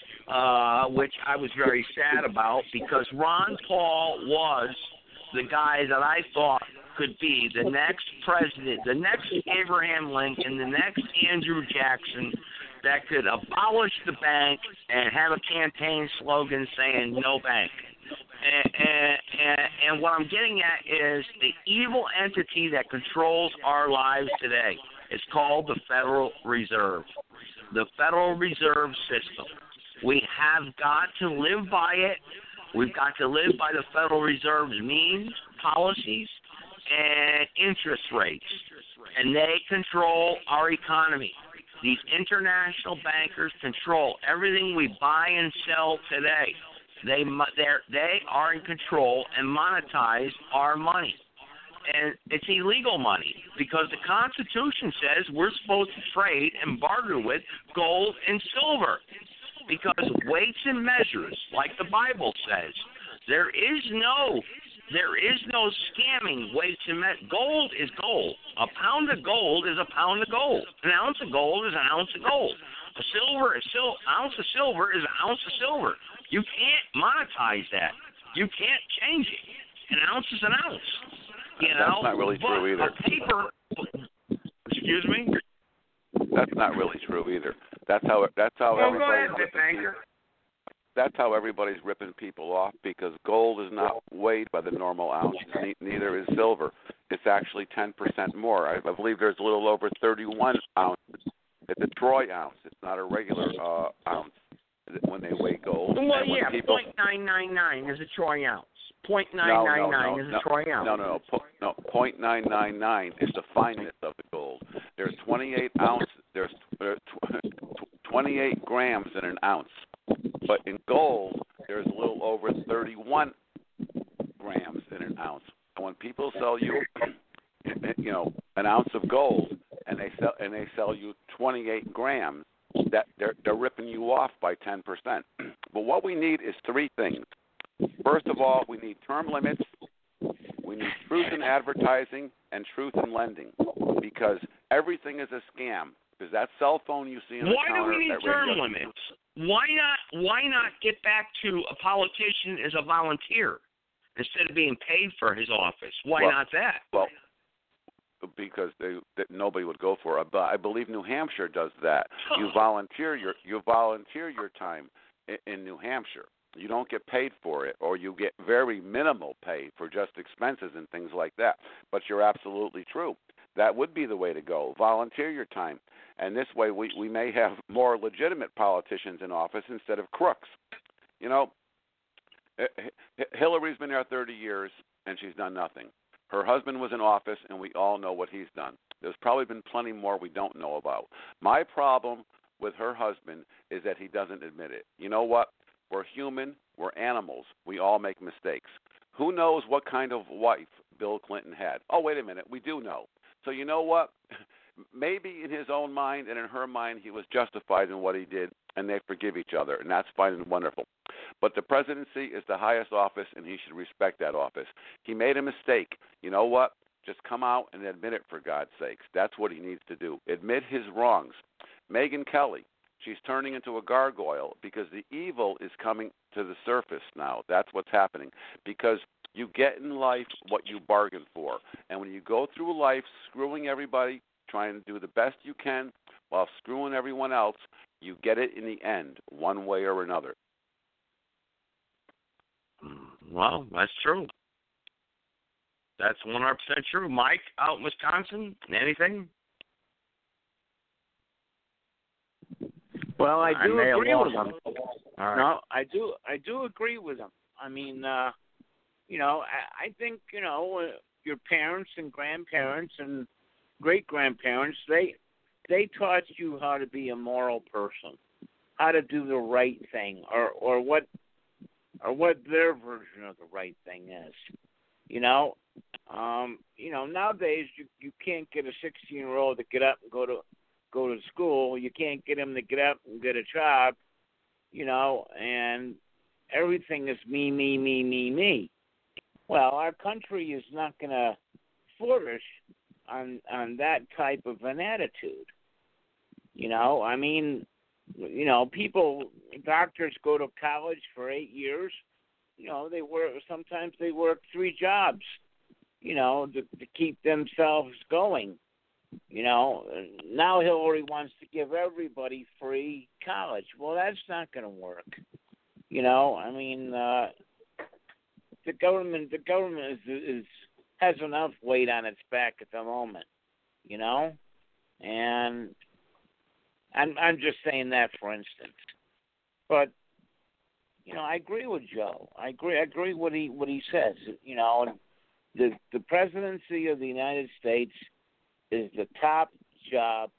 uh, which I was very sad about, because Ron Paul was the guy that I thought could be the next president, the next Abraham Lincoln, the next Andrew Jackson, that could abolish the bank and have a campaign slogan saying no bank. And, and, and what I'm getting at is the evil entity that controls our lives today. It's called the Federal Reserve, the Federal Reserve System. We have got to live by it. We've got to live by the Federal Reserve's means, policies, and interest rates. And they control our economy. These international bankers control everything we buy and sell today. They they're, they are in control and monetize our money. And it's illegal money because the Constitution says we're supposed to trade and barter with gold and silver. Because weights and measures, like the Bible says, there is no there is no scamming weights and measures. Gold is gold. A pound of gold is a pound of gold. An ounce of gold is an ounce of gold. A silver, a sil- ounce of silver is an ounce of silver. You can't monetize that. You can't change it. An ounce is an ounce. You That's know, not really but true either. A paper. Excuse me. That's not really true either. That's how. That's how Well, go everybody's ahead, Bip ripping Anchor. people- That's how everybody's ripping people off, because gold is not weighed by the normal ounce. Ne- neither is silver. It's actually ten percent more. I, I believe there's a little over thirty-one ounces. It's a troy ounce. It's not a regular uh, ounce when they weigh gold. Well, and when yeah, people, point nine nine nine is a troy ounce. Point nine no, nine no, nine no, is a no, troy ounce. No, no, no. Po- no. Point nine nine nine is the fineness of the gold. There's twenty-eight ounces. There's twenty-eight grams in an ounce. But in gold, there's a little over thirty-one grams in an ounce. And when people sell you, you know, an ounce of gold, and they sell and they sell you twenty-eight grams, that they're they're ripping you off by ten percent. But what we need is three things. First of all, we need term limits. We need truth in advertising and truth in lending, because everything is a scam. Because that cell phone you see in the Why do counter we need at term radio, limits? Why not? Why not get back to a politician as a volunteer instead of being paid for his office? Why well, not that? Well, because they that nobody would go for it. But I believe New Hampshire does that. You volunteer your you volunteer your time in, in New Hampshire. You don't get paid for it, or you get very minimal pay for just expenses and things like that. But you're absolutely true. That would be the way to go. Volunteer your time. And this way we, we may have more legitimate politicians in office instead of crooks. You know, Hillary's been there thirty years, and she's done nothing. Her husband was in office, and we all know what he's done. There's probably been plenty more we don't know about. My problem with her husband is that he doesn't admit it. You know what? We're human. We're animals. We all make mistakes. Who knows what kind of wife Bill Clinton had? Oh, wait a minute. We do know. So you know what? Maybe in his own mind and in her mind he was justified in what he did, and they forgive each other, and that's fine and wonderful. But the presidency is the highest office, and he should respect that office. He made a mistake. You know what? Just come out and admit it, for God's sakes. That's what he needs to do. Admit his wrongs. Megyn Kelly, she's turning into a gargoyle because the evil is coming to the surface now. That's what's happening. Because you get in life what you bargain for. And when you go through life screwing everybody, trying to do the best you can while screwing everyone else, you get it in the end, one way or another. Well, that's true. That's one hundred percent true. Mike, out in Wisconsin, anything? Well, I do I agree with him. him. All right. No, I do. I do agree with him. I mean, uh, you know, I, I think you know uh, your parents and grandparents and great grandparents they they taught you how to be a moral person, how to do the right thing, or or what or what their version of the right thing is. You know, um, you know nowadays you you can't get a sixteen year old to get up and go to go to school. You can't get him to get up and get a job. You know, and everything is me, me, me, me, me. Well, our country is not going to flourish on on that type of an attitude. You know, I mean, you know, people, doctors go to college for eight years. You know, they work, sometimes they work three jobs, you know, to, to keep themselves going. You know, now Hillary wants to give everybody free college. Well, that's not going to work. You know, I mean, uh, the government, the government is, is has enough weight on its back at the moment. You know, and I'm I'm just saying that for instance. But you know, I agree with Joe. I agree. I agree what he what he says. You know, the the presidency of the United States is the top job.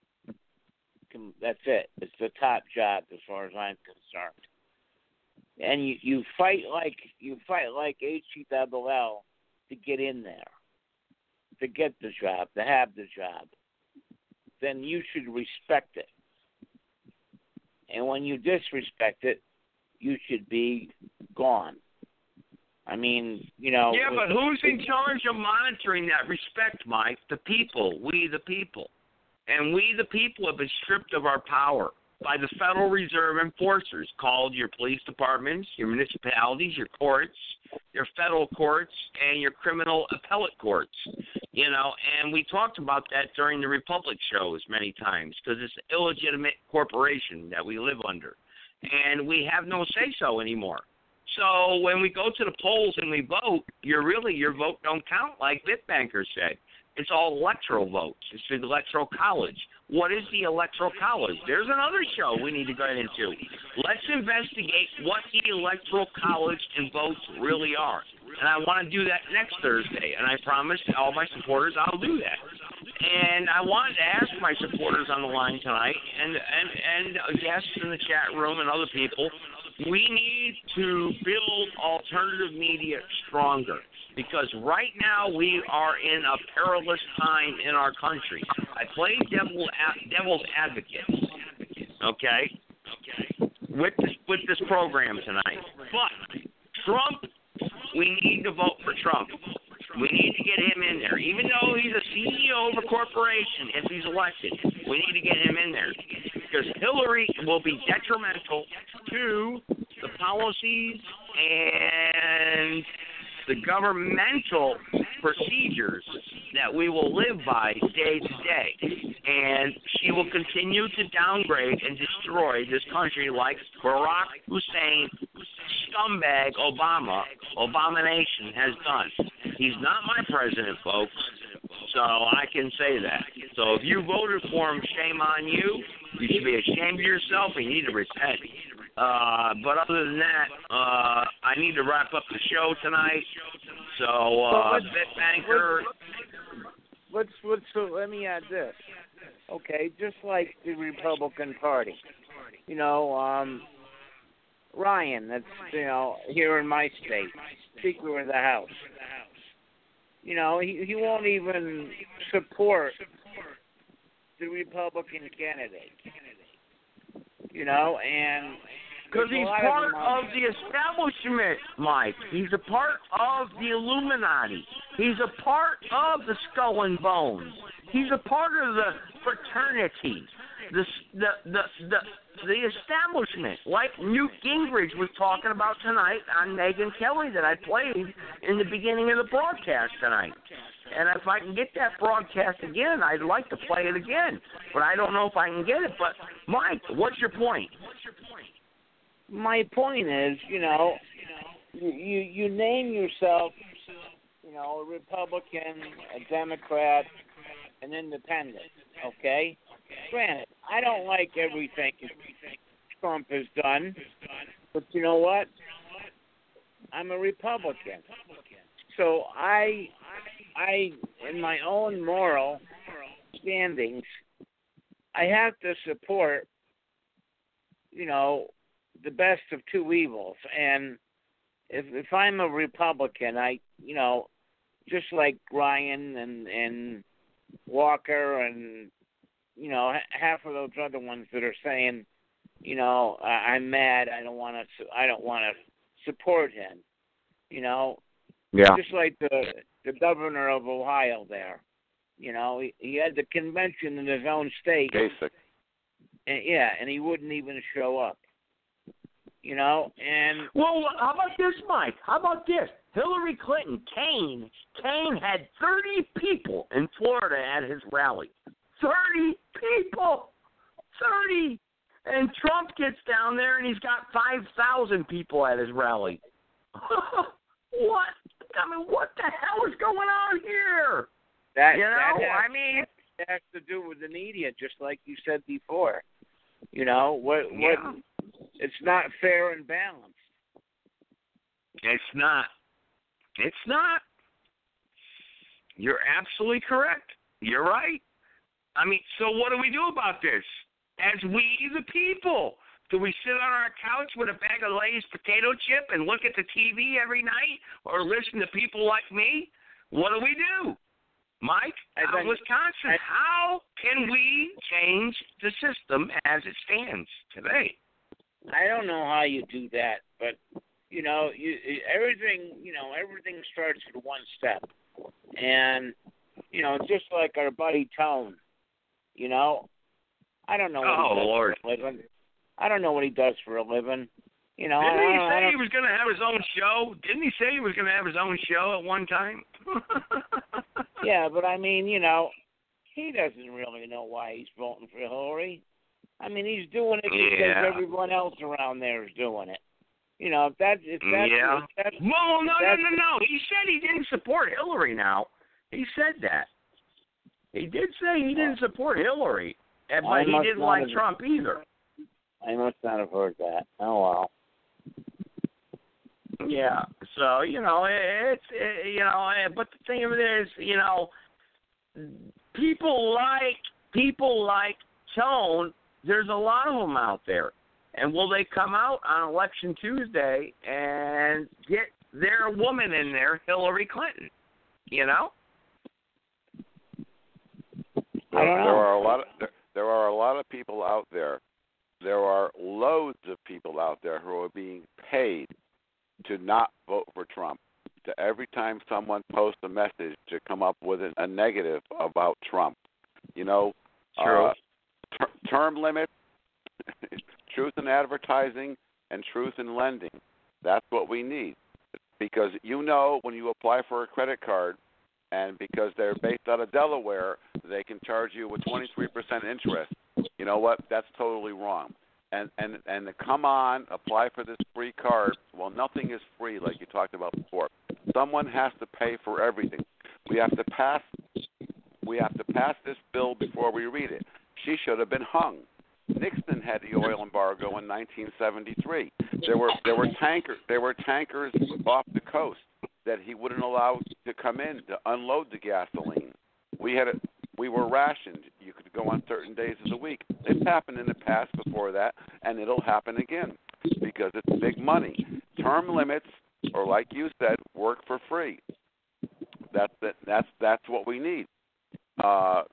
That's it. It's the top job as far as I'm concerned. And you, you fight like you fight like H E double L to get in there, to get the job, to have the job. Then you should respect it. And when you disrespect it, you should be gone. I mean, you know. Yeah, but who's in charge of monitoring that respect, Mike? The people. We the people. And we the people have been stripped of our power by the Federal Reserve enforcers called your police departments, your municipalities, your courts, your federal courts, and your criminal appellate courts. You know, and we talked about that during the Republic shows many times because it's an illegitimate corporation that we live under. And we have no say-so anymore. So when we go to the polls and we vote, you're really, your vote don't count, like Bitbanker said. It's all electoral votes. It's the Electoral College. What is the Electoral College? There's another show we need to get into. Let's investigate what the Electoral College and votes really are. And I want to do that next Thursday. And I promise all my supporters I'll do that. And I wanted to ask my supporters on the line tonight and, and, and guests in the chat room and other people, we need to build alternative media stronger. Because right now we are in a perilous time in our country. I play devil, devil's advocate, okay, with this, with this program tonight. But Trump, we need to vote for Trump. We need to get him in there. Even though he's a C E O of a corporation, if he's elected, we need to get him in there. because Hillary will be detrimental to the policies and the governmental procedures that we will live by day to day. And she will continue to downgrade and destroy this country like Barack Hussein, scumbag Obama, Abomination has done. He's not my president, folks, so I can say that. So if you voted for him, shame on you. You should be ashamed of yourself and you need to repent. Uh, but other than that, uh, I need to wrap up the show tonight. So, uh, BitBanker. Let's, let's, so let me add this. Okay, just like the Republican Party. You know, um, Ryan, that's, you know, here in my state, Speaker of the House. You know, he, he won't even support the Republican candidate. You know, and because he's part of the establishment, Mike. He's a part of the Illuminati. He's a part of the Skull and Bones. He's a part of the fraternity, the the the the, the establishment, like Newt Gingrich was talking about tonight on Megyn Kelly that I played in the beginning of the broadcast tonight. And if I can get that broadcast again, I'd like to play it again. But I don't know if I can get it. But, Mike, what's your point? My point is, you know, you, you, you name yourself, you know, a Republican, a Democrat, an independent, okay? Granted, I don't like everything Trump has done, but you know what? I'm a Republican. So I, I, in my own moral standings, I have to support, you know, the best of two evils. And if if I'm a Republican, I, you know, just like Ryan and and Walker and, you know, half of those other ones that are saying, you know, I'm mad. I don't want to. I don't want to support him. You know, yeah. Just like the the governor of Ohio there. You know, he, he had the convention in his own state. Basic. And, yeah, and he wouldn't even show up. You know, and well, how about this, Mike? How about this? Hillary Clinton, Kane, Kane had thirty people in Florida at his rally. Thirty people, thirty, and Trump gets down there and he's got five thousand people at his rally. What? I mean, what the hell is going on here? That, you know, that has, I mean, it has to do with the media, just like you said before. You know, what? What? Yeah. It's not fair and balanced. It's not. It's not. You're absolutely correct. You're right. I mean, so what do we do about this? As we, the people, do we sit on our couch with a bag of Lay's potato chip and look at the T V every night, or listen to people like me? What do we do? Mike, out of Wisconsin, I, how can we change the system as it stands today? I don't know how you do that, but you know, you everything, you know, everything starts with one step, and you know, just like our buddy Tone, you know, I don't know what oh he does Lord, for a living. I don't know what he does for a living. You know, didn't I he don't, say I don't, he was going to have his own show? Didn't he say he was going to have his own show at one time? Yeah, but I mean, you know, he doesn't really know why he's voting for Hillary. I mean, he's doing it because yeah. everyone else around there is doing it. You know, if that's if that's, yeah. if that's well, no, if that's, no, no, no. He said he didn't support Hillary. Now he said that. He did say he didn't support Hillary, but he didn't like have, Trump either. I must not have heard that. Oh well. Yeah. So you know, it's it, you know, but the thing of it is, you know, people like people like Tone. There's a lot of them out there. And will they come out on Election Tuesday and get their woman in there, Hillary Clinton? You know? There, there are a lot of there, there are a lot of people out there. There are loads of people out there who are being paid to not vote for Trump. To every time someone posts a message to come up with a negative about Trump. You know, True. Uh, ter- term limits truth in advertising and truth in lending. That's what we need. Because you know when you apply for a credit card, and because they're based out of Delaware, they can charge you with twenty-three percent interest. You know what? That's totally wrong. And, and, and to come on, apply for this free card, well, nothing is free like you talked about before. Someone has to pay for everything. We have to pass we have to pass this bill before we read it. She should have been hung. Nixon had the oil embargo in nineteen seventy-three. There were there were tankers there were tankers off the coast that he wouldn't allow to come in to unload the gasoline. We had a, we were rationed. You could go on certain days of the week. It's happened in the past before that, and it'll happen again because it's big money. Term limits, or like you said, work for free. That's the, that's that's what we need. Uh,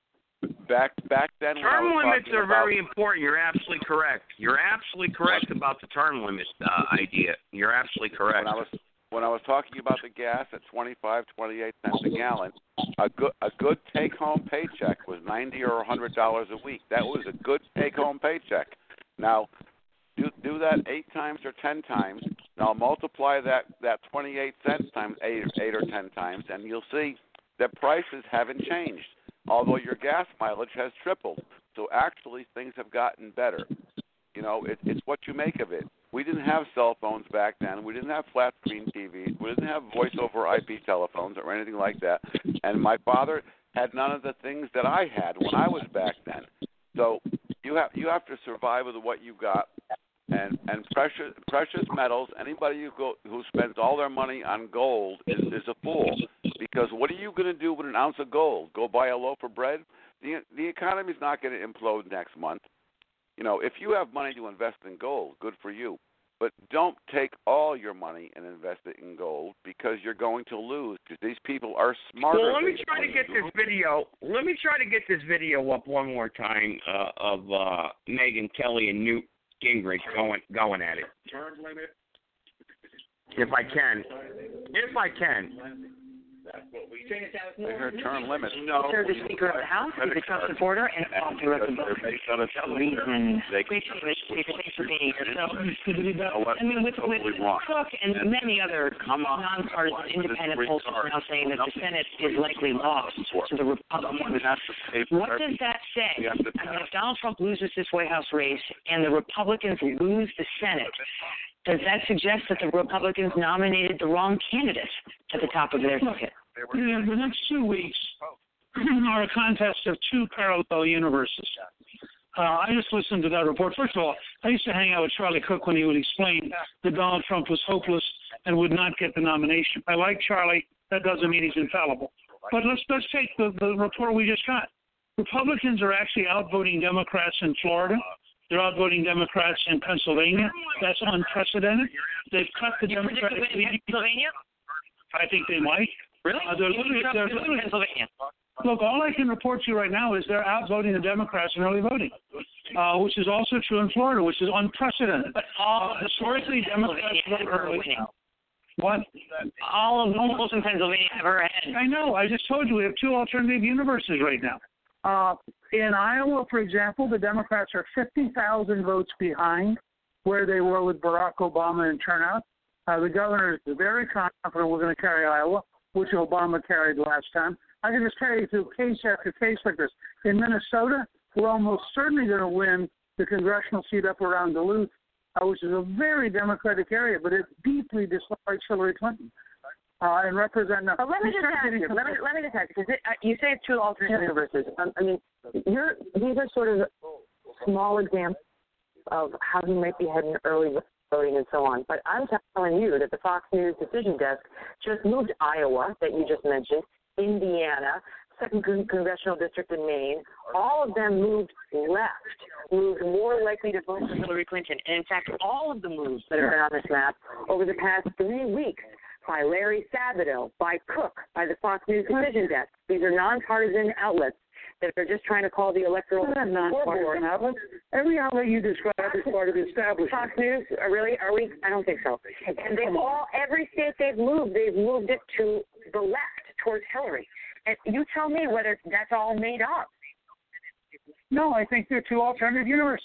back back then, term when I was limits are about, very important. You're absolutely correct. You're absolutely correct about the term limit uh, idea. You're absolutely correct. When I was when I was talking about the gas at twenty-five, twenty-eight cents a gallon, a good a good take-home paycheck was ninety or a hundred dollars a week. That was a good take-home paycheck. Now, do do that eight times or ten times. Now multiply that that twenty-eight cents times eight eight or ten times, and you'll see that prices haven't changed, although your gas mileage has tripled. So actually, things have gotten better. You know, it, it's what you make of it. We didn't have cell phones back then. We didn't have flat screen T Vs. We didn't have voice over I P telephones or anything like that. And my father had none of the things that I had when I was back then. So you have you have to survive with what you got. And and precious precious metals. Anybody who go, who spends all their money on gold is, is a fool. Because what are you going to do with an ounce of gold? Go buy a loaf of bread? The the economy's not going to implode next month. You know, if you have money to invest in gold, good for you. But don't take all your money and invest it in gold because you're going to lose because these people are smarter. Well, let me try to get this video. Let me try to get this video up one more time uh, of uh, Megyn Kelly and Newt Gingrich going going at it. Term limit. If I can. If I can. They heard term limits. No. Serve the Speaker of the House. He's a trusted supporter and author of the book, Reason. Thanks for being here. So, I mean, with, with Cook and many other nonpartisan independent polls now saying that the Senate is likely lost to the Republicans. What does that say? I mean, if Donald Trump loses this White House race and the Republicans lose the Senate, does that suggest that the Republicans nominated the wrong candidate at the top of their ticket? Yeah, the next two weeks are a contest of two parallel universes. Uh, I just listened to that report. First of all, I used to hang out with Charlie Cook when he would explain that Donald Trump was hopeless and would not get the nomination. I like Charlie. That doesn't mean he's infallible. But let's let's take the, the report we just got. Republicans are actually outvoting Democrats in Florida. They're outvoting Democrats in Pennsylvania. That's unprecedented. They've cut the you Democratic lead. Pennsylvania? I think they might. Really? Uh, they're literally, they're literally, Pennsylvania. Look, all I can report to you right now is they're outvoting the Democrats in early voting, uh, which is also true in Florida, which is unprecedented. But all uh, historically, Democrats vote early. What? All of the polls in Pennsylvania have her ahead. I know. I just told you we have two alternative universes right now. Uh, in Iowa, for example, the Democrats are fifty thousand votes behind where they were with Barack Obama in turnout. Uh, the governor is very confident we're going to carry Iowa, which Obama carried last time. I can just carry you through case after case like this. In Minnesota, we're almost certainly going to win the congressional seat up around Duluth, uh, which is a very Democratic area, but it deeply dislikes Hillary Clinton. Uh, and represent. But let me just ask you. Let me let me just ask you because uh, you say it's two alternate universes. Um, I mean, you're these are sort of small examples of how he might be heading early voting and so on. But I'm telling you that the Fox News decision desk just moved Iowa, that you just mentioned, Indiana, second con- congressional district in Maine. All of them moved left, moved more likely to vote for Hillary Clinton. And in fact, all of the moves that have been on this map over the past three weeks. By Larry Sabato, by Cook, by the Fox News decision desk. These are nonpartisan outlets that are just trying to call the electoral nonpartisan outlets. Every outlet you describe is part of the establishment. Fox News, are really? Are we? I don't think so. And they've all, every state they've moved, they've moved it to the left, towards Hillary. And you tell me whether that's all made up. No, I think they're two alternative universes.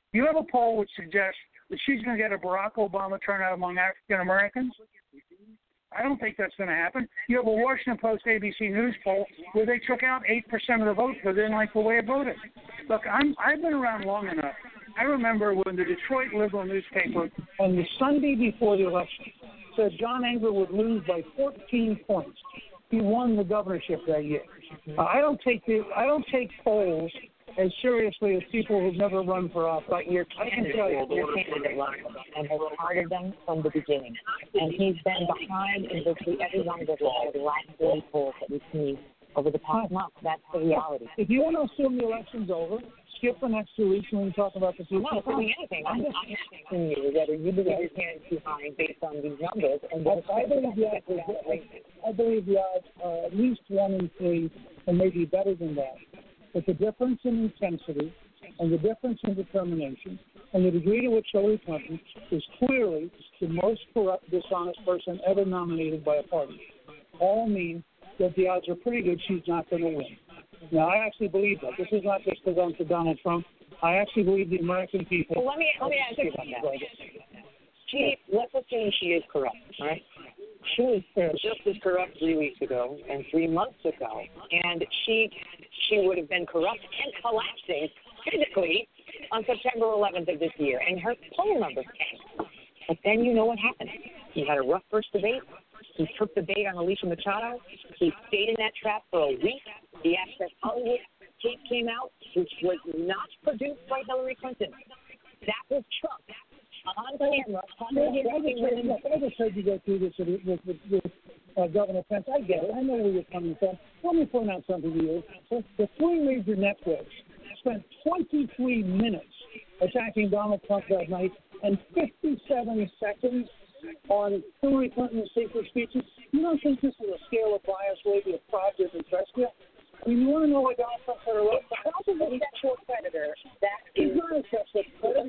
You have a poll which suggests that she's going to get a Barack Obama turnout among African Americans. I don't think that's going to happen. You have a Washington Post A B C News poll where they took out eight percent of the vote because they didn't like the way it voted. Look, I'm, I've been around long enough. I remember when the Detroit Liberal newspaper on the Sunday before the election said John Engler would lose by fourteen points. He won the governorship that year. Uh, I don't take the I don't take polls as seriously as people who've never run for office. But your candidate, your candidate lied and has parted them from the beginning. And he's been behind in virtually every one of the last forty polls that we've seen over the past month. That's the reality. If you want to assume the election's over, skip the next two weeks when we talk about the future. I'm not assuming anything. I'm just asking you whether you believe your candidate's behind based on these numbers. And I, I believe the odds are, I believe the odds are at least one in three, and maybe better than that. But the difference in intensity and the difference in determination and the degree to which Hillary Clinton is clearly the most corrupt, dishonest person ever nominated by a party all mean that the odds are pretty good she's not going to win. Now, I actually believe that. This is not just because I'm for Donald Trump. I actually believe the American people. Well, let me let me ask you about that. She, let's assume she is corrupt, right? She was just as corrupt three weeks ago and three months ago, and she she would have been corrupt and collapsing physically on September eleventh of this year, and her poll numbers came. But then you know what happened. He had a rough first debate. He took the bait on Alicia Machado. He stayed in that trap for a week. The Access Hollywood tape came out, which was not produced by Hillary Clinton. That was Trump on camera. I just heard you go through this with, with, with, with uh, Governor Pence. I get it. I know where you're coming from. Let me point out something to you. The three major networks spent twenty-three minutes attacking Donald Trump that night and fifty-seven seconds on Hillary Clinton's secret speeches. You don't think this is a scale of bias worthy of Project and Terrestrial? I mean, you want to know what Donald Trump said? How is a sexual predator that is not a sexual predator?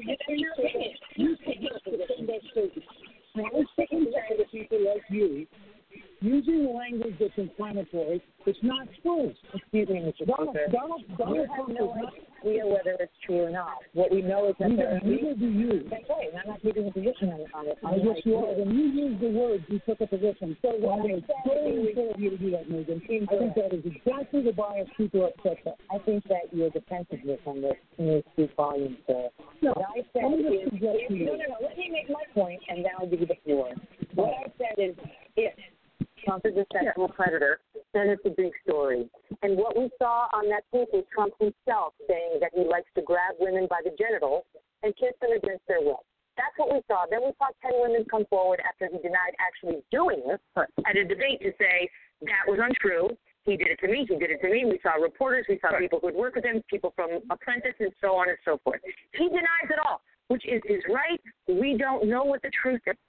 You suggest the same statement. Now, I'm sticking to people like you using language that's inflammatory. It's not true. Excuse me, Mister Donald, Booker. Donald, Donald you Trump have no is not. idea whether it's true or not. What we know is that Neither, there are neither do you. That's right, and I'm not taking a position on, on it. I guess you are. When you use the words, you took a position. So well, it's very unfair of you to do that, Megan. I think that is exactly the bias people are upset by. I think that your defensiveness on this may speak volumes, sir. No, what I said I'm is, just suggesting no, no, no, let me make my point, and then I'll give you the floor. What I said is, if Trump is a sexual yeah. predator, then it's a big story. And what we saw on that tape was Trump himself saying that he likes to grab women by the genitals and kiss them against their will. That's what we saw. Then we saw ten women come forward after he denied actually doing this at a debate to say that was untrue. He did it to me. He did it to me. We saw reporters. We saw people who would work with him, people from Apprentice, and so on and so forth. He denies it all, which is his right. We don't know what the truth is.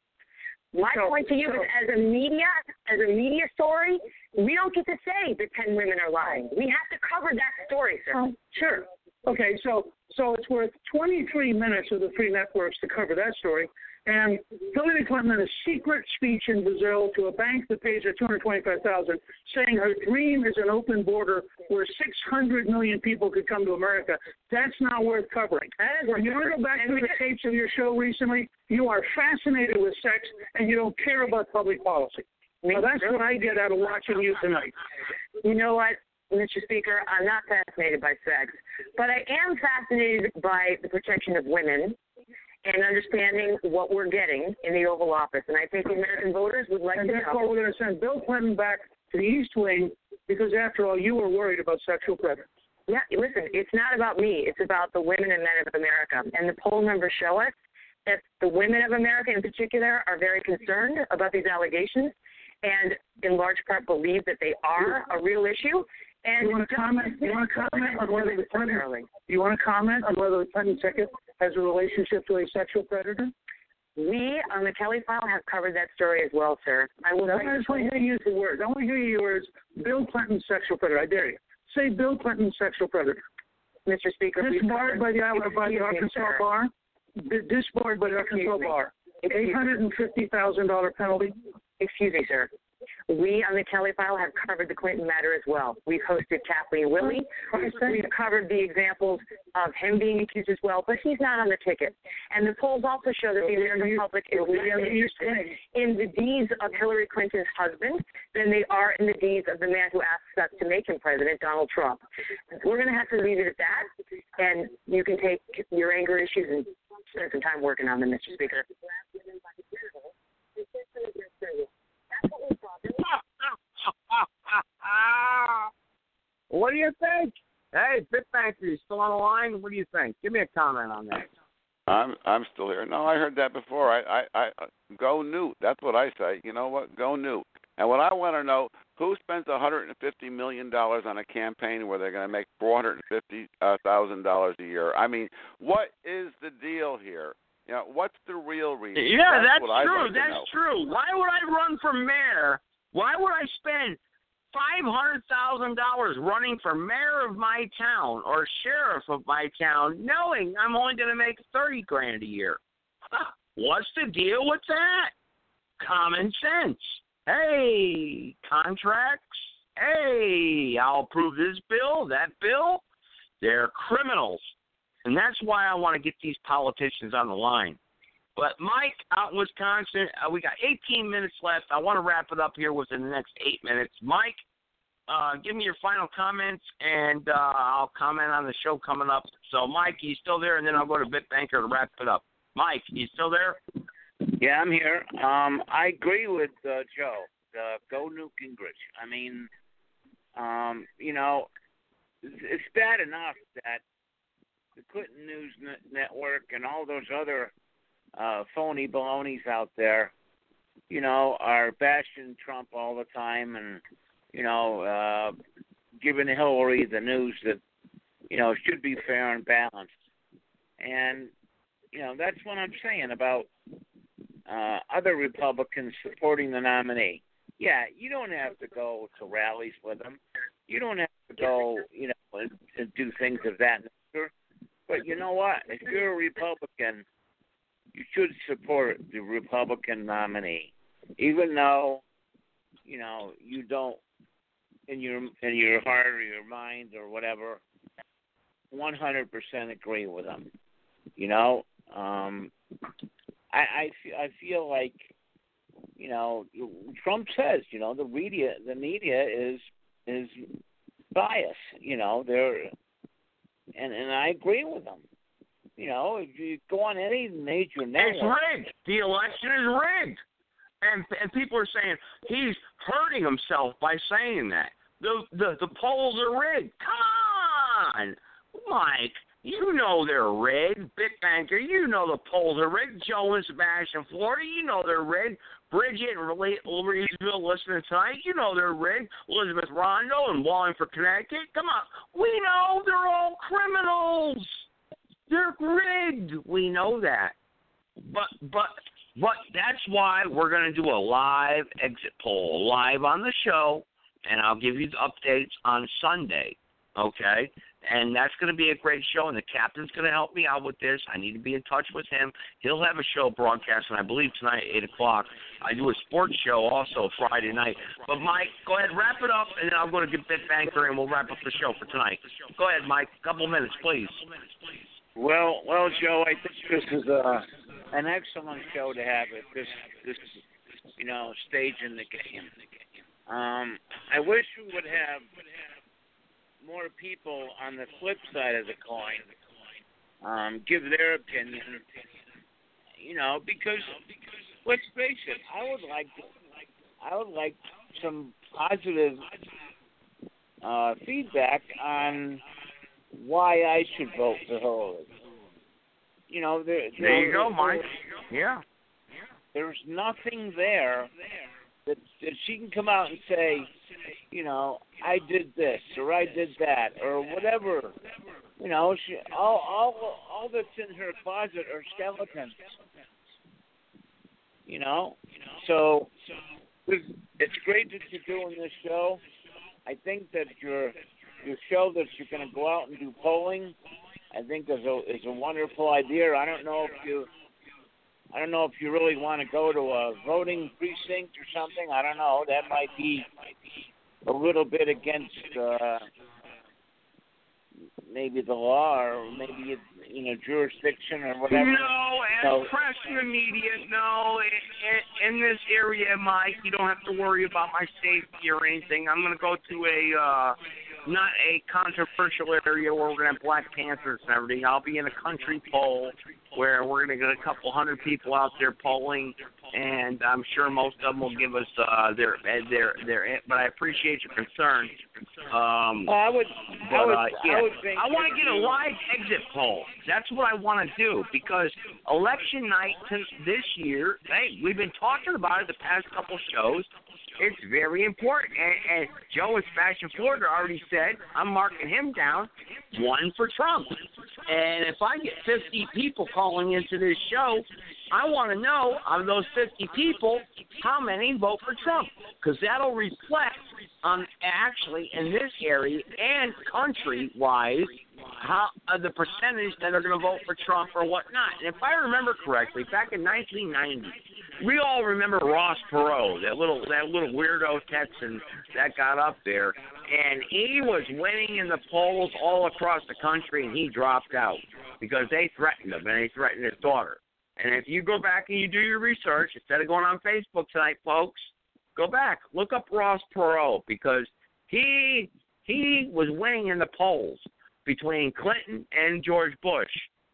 My so, point to you so, is, as a media, as a media story, we don't get to say that ten women are lying. We have to cover that story, sir. Um, sure. Okay, so so it's worth twenty-three minutes of the three networks to cover that story. And Hillary Clinton in a secret speech in Brazil to a bank that pays her two hundred twenty-five thousand dollars, saying her dream is an open border where six hundred million people could come to America. That's not worth covering. When you want to go back to the tapes of your show recently, you are fascinated with sex and you don't care about public policy. Now, that's what I get out of watching you tonight. You know what, Mister Speaker? I'm not fascinated by sex, but I am fascinated by the protection of women and understanding what we're getting in the Oval Office. And I think the American voters would like and to know. And therefore, we're going to send Bill Clinton back to the East Wing because, after all, you were worried about sexual predators. Yeah, listen, it's not about me. It's about the women and men of America. And the poll numbers show us that the women of America in particular are very concerned about these allegations and in large part believe that they are a real issue. And you want to comment? You want to comment on whether the Clinton? You want to comment on whether the Clinton ticket has a relationship to a sexual predator? We on the Kelly File have covered that story as well, sir. I will. I just want to hear you use the words. I want to hear you use words. Bill Clinton, sexual predator. I dare you. Say Bill Clinton, sexual predator. Mister Speaker, disbarred by the by the Arkansas bar. Disbarred by the Arkansas bar. Eight hundred and fifty thousand dollar penalty. Excuse me, sir. We on the Kelly File have covered the Clinton matter as well. We've hosted Kathleen Willey. We've covered the examples of him being accused as well, but he's not on the ticket. And the polls also show that the American public is really interested in the deeds of Hillary Clinton's husband than they are in the deeds of the man who asks us to make him president, Donald Trump. We're going to have to leave it at that, and you can take your anger issues and spend some time working on them, Mister Speaker. What do you think? Hey, Bitbanker, you still on the line? What do you think? Give me a comment on that. I'm I'm still here. No, I heard that before. I I, I go Newt. That's what I say. You know what? Go Newt. And what I want to know, who spends one hundred fifty million dollars on a campaign where they're going to make four hundred fifty thousand dollars a year? I mean, what is the deal here? You know, what's the real reason? Yeah, that's, that's what true. I'd like That's to know. true. Why would I run for mayor? Why would I spend five hundred thousand dollars running for mayor of my town or sheriff of my town, knowing I'm only going to make thirty grand a year? Huh. What's the deal with that? Common sense. Hey, contracts. Hey, I'll approve this bill, that bill. They're criminals. And that's why I want to get these politicians on the line. But Mike, out in Wisconsin, uh, we got eighteen minutes left. I want to wrap it up here within the next eight minutes. Mike, uh, give me your final comments, and uh, I'll comment on the show coming up. So, Mike, you still there? And then I'll go to Bitbanker to wrap it up. Mike, you still there? Yeah, I'm here. Um, I agree with uh, Joe. Uh, go Newt Gingrich. I mean, um, you know, it's, it's bad enough that the Clinton News Network and all those other uh, phony balonies out there, you know, are bashing Trump all the time and, you know, uh, giving Hillary the news that, you know, should be fair and balanced. And, you know, that's what I'm saying about uh, other Republicans supporting the nominee. Yeah, you don't have to go to rallies with them. You don't have to go, you know, and, and do things of that nature. But you know what? If you're a Republican, you should support the Republican nominee, even though, you know, you don't, in your in your heart or your mind or whatever, one hundred percent agree with them. You know, um, I I feel, I feel like, you know, Trump says, you know, the media the media is is biased. You know, they're and and I agree with them. You know, if you go on any major network, it's rigged. The election is rigged, and and people are saying he's hurting himself by saying that. The the the polls are rigged. Come on, Mike. You know they're rigged. Bitbanker, you know the polls are rigged. Joe and Sebastian, Florida, you know they're rigged. Bridget and Louisville listening tonight, you know they're rigged. Elizabeth Rondo and Wallingford, Connecticut, come on. We know they're all criminals. They're rigged. We know that. But but but that's why we're going to do a live exit poll, live on the show, and I'll give you the updates on Sunday, okay? And that's going to be a great show, and the captain's going to help me out with this. I need to be in touch with him. He'll have a show broadcasting, I believe, tonight at eight o'clock. I do a sports show also Friday night. But, Mike, go ahead, wrap it up, and then I'll go to get Bitbanker, and we'll wrap up the show for tonight. Go ahead, Mike. A couple minutes, please. Well, well, Joe, I think this is a, an excellent show to have at this, this, you know, stage in the game. Um, I wish we would have more people on the flip side of the coin um, give their opinion, you know, because let's face it, I would like I would like some positive uh, feedback on why I should vote for Hillary. You know, there, there, there you go, Mike. Yeah. There's nothing there that, that she can come out and say, you know, I did this or I did that or whatever. You know, she all all all that's in her closet are skeletons. You know, so it's great that you're doing this show. I think that your your show that you're going to go out and do polling, I think is a is a wonderful idea. I don't know if you I don't know if you really want to go to a voting precinct or something. I don't know. That might be a little bit against uh, maybe the law or maybe, you know, jurisdiction or whatever. No, as so, press and the media, no. In, in, in this area, Mike, you don't have to worry about my safety or anything. I'm going to go to a, uh, not a controversial area where we're going to have Black Panthers and everything. I'll be in a country poll where we're going to get a couple hundred people out there polling, and I'm sure most of them will give us uh, their their their. But I appreciate your concern. Um, well, I would, but, I would, uh, yeah. I would think I want to get a live exit poll. That's what I want to do because election night this year. Hey, we've been talking about it the past couple shows. It's very important. And, and Joe is Fashion Florida already said, I'm marking him down one for Trump. And if I get fifty people calling into this show, I want to know, out of those fifty people, how many vote for Trump. Because that'll reflect on actually in this area and country-wise how uh, the percentage that are going to vote for Trump or whatnot. And if I remember correctly, back in nineteen ninety, we all remember Ross Perot, that little that little weirdo Texan that got up there, and he was winning in the polls all across the country, and he dropped out because they threatened him, and they threatened his daughter. And if you go back and you do your research, instead of going on Facebook tonight, folks, go back, look up Ross Perot because he he was winning in the polls between Clinton and George Bush.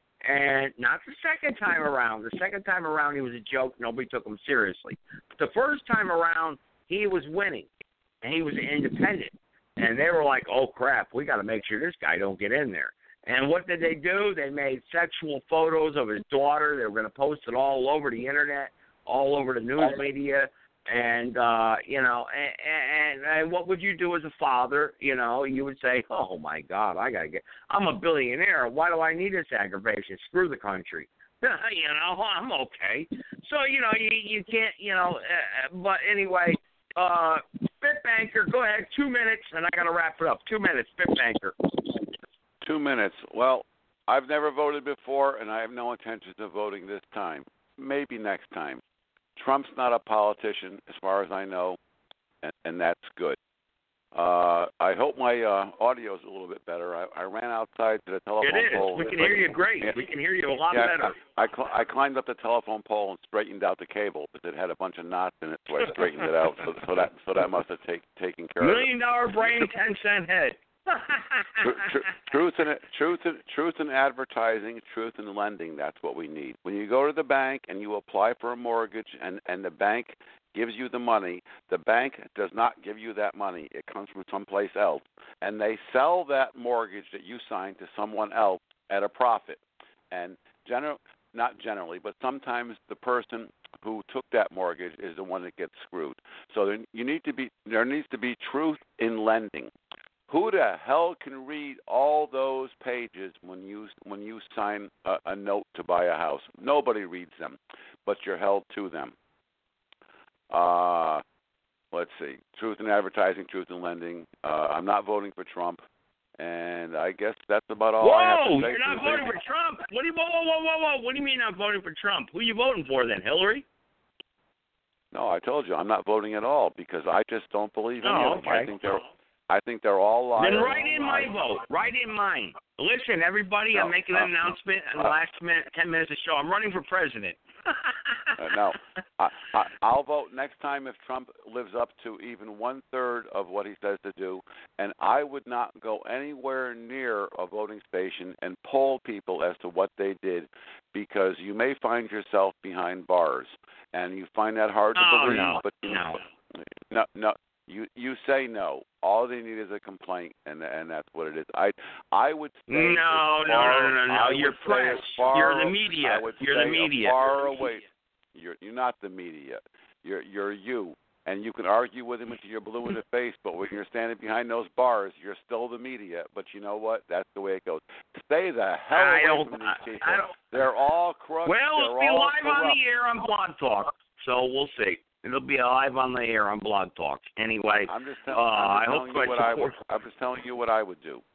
And not the second time around. The second time around, he was a joke. Nobody took him seriously. But the first time around, he was winning, and he was independent. And they were like, oh, crap, we got to make sure this guy don't get in there. And what did they do? They made sexual photos of his daughter. They were going to post it all over the Internet, all over the news media. And, uh, you know, and, and, and what would you do as a father? You know, you would say, oh, my God, I got to get – I'm a billionaire. Why do I need this aggravation? Screw the country. you know, I'm okay. So, you know, you, you can't, you know, uh, but anyway, uh, Spit Banker, go ahead, two minutes, and I got to wrap it up. Two minutes, Spit Banker. Two minutes. Well, I've never voted before, and I have no intentions of voting this time. Maybe next time. Trump's not a politician, as far as I know, and, and that's good. Uh, I hope my uh, audio is a little bit better. I, I ran outside to the telephone it is. pole. We can hear you great. Yeah. We can hear you a lot yeah, better. I, I, cl- I climbed up the telephone pole and straightened out the cable, but it had a bunch of knots in it, so I straightened it out. So, so that so that must have take, taken care Million of it. Million dollar brain, ten cent head. Tr- tr- truth in truth in truth in advertising, truth in lending. That's what we need. When you go to the bank and you apply for a mortgage, and, and the bank gives you the money, the bank does not give you that money. It comes from someplace else, and they sell that mortgage that you signed to someone else at a profit. And general, not generally, but sometimes the person who took that mortgage is the one that gets screwed. So there, you need to be there needs to be truth in lending. Who the hell can read all those pages when you when you sign a, a note to buy a house? Nobody reads them, but you're held to them. Uh, let's see. Truth in advertising, truth in lending. Uh, I'm not voting for Trump, and I guess that's about all whoa, I have to say. Whoa, you're not voting for Trump? What do you, whoa, whoa, whoa, whoa, whoa. What do you mean not voting for Trump? Who are you voting for then, Hillary? No, I told you I'm not voting at all because I just don't believe in oh, them. okay. I think they're I think they're all liars. Then write in my vote. Write in mine. Listen, everybody, no, I'm making uh, an announcement in the uh, last minute, ten minutes of the show. I'm running for president. uh, no, I, I, I'll vote next time if Trump lives up to even one-third of what he says to do, and I would not go anywhere near a voting station and poll people as to what they did because you may find yourself behind bars, and you find that hard to oh, believe. No, but you, no. No, no. You you say no. All they need is a complaint, and and that's what it is. I I would say no, no, far, no, no, no, no. You're press. Far, You're the media. I would you're say the media. Far away. You're you're not the media. You're you're you, and you can argue with him until you're blue in the face. But when you're standing behind those bars, you're still the media. But you know what? That's the way it goes. Stay the hell I away don't, from these people. I don't, They're all corrupt. Well, They're it'll be all live corrupt. on the air on Blog Talk, so we'll see. It'll be live on the air on Blog Talk. Anyway, I'm just, tell- uh, I'm I just hope telling you what I would. support. I'm just telling you what I would do.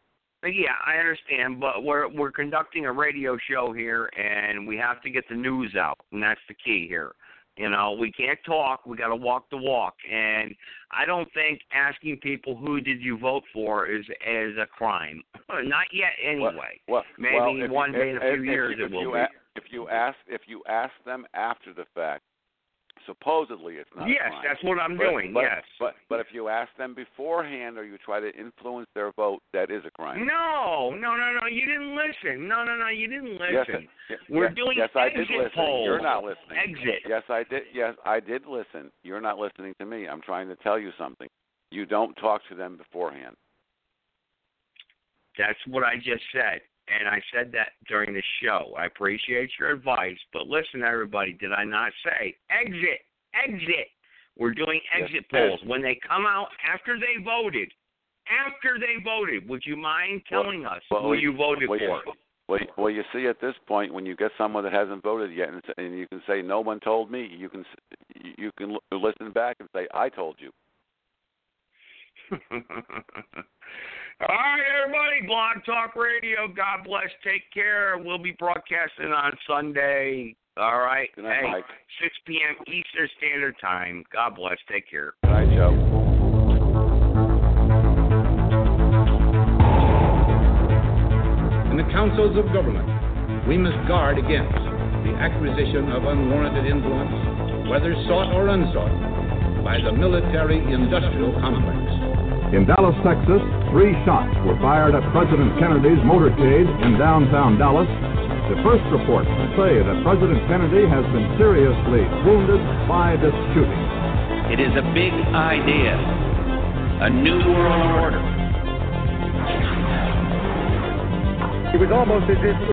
Yeah, I understand, but we're we're conducting a radio show here, and we have to get the news out, and that's the key here. You know, we can't talk; we got to walk the walk. And I don't think asking people who did you vote for is is a crime. Not yet, anyway. Well, well, Maybe well, one you, day in a if, few if, years if it will you be. A, if you ask if you ask them after the fact, supposedly it's not. Yes, a crime. that's what I'm but, doing. But, yes, but but if you ask them beforehand or you try to influence their vote, that is a crime. No, no, no, no. You didn't listen. No, no, no. You didn't listen. Yes, We're yes, doing yes, I exit did listen. polls. You're not listening. Exit. Yes, I did. Yes, I did listen. You're not listening to me. I'm trying to tell you something. You don't talk to them beforehand. That's what I just said. And I said that during the show. I appreciate your advice, but listen, everybody, did I not say exit, exit? We're doing exit yes, polls. yes. When they come out after they voted, after they voted, would you mind telling well, us well, who you voted well, for? Well, well, you see, at this point, when you get someone that hasn't voted yet, and, and you can say, "No one told me," you can you can listen back and say, "I told you." All right, everybody, Blog Talk Radio. God bless. Take care. We'll be broadcasting on Sunday. All right. Good night, hey, Mike. six p.m. Eastern Standard Time. God bless. Take care. Good night, Joe. In the councils of government, we must guard against the acquisition of unwarranted influence, whether sought or unsought, by the military-industrial complex. In Dallas, Texas, three shots were fired at President Kennedy's motorcade in downtown Dallas. The first reports say that President Kennedy has been seriously wounded by this shooting. It is a big idea, a new world order. It was almost as if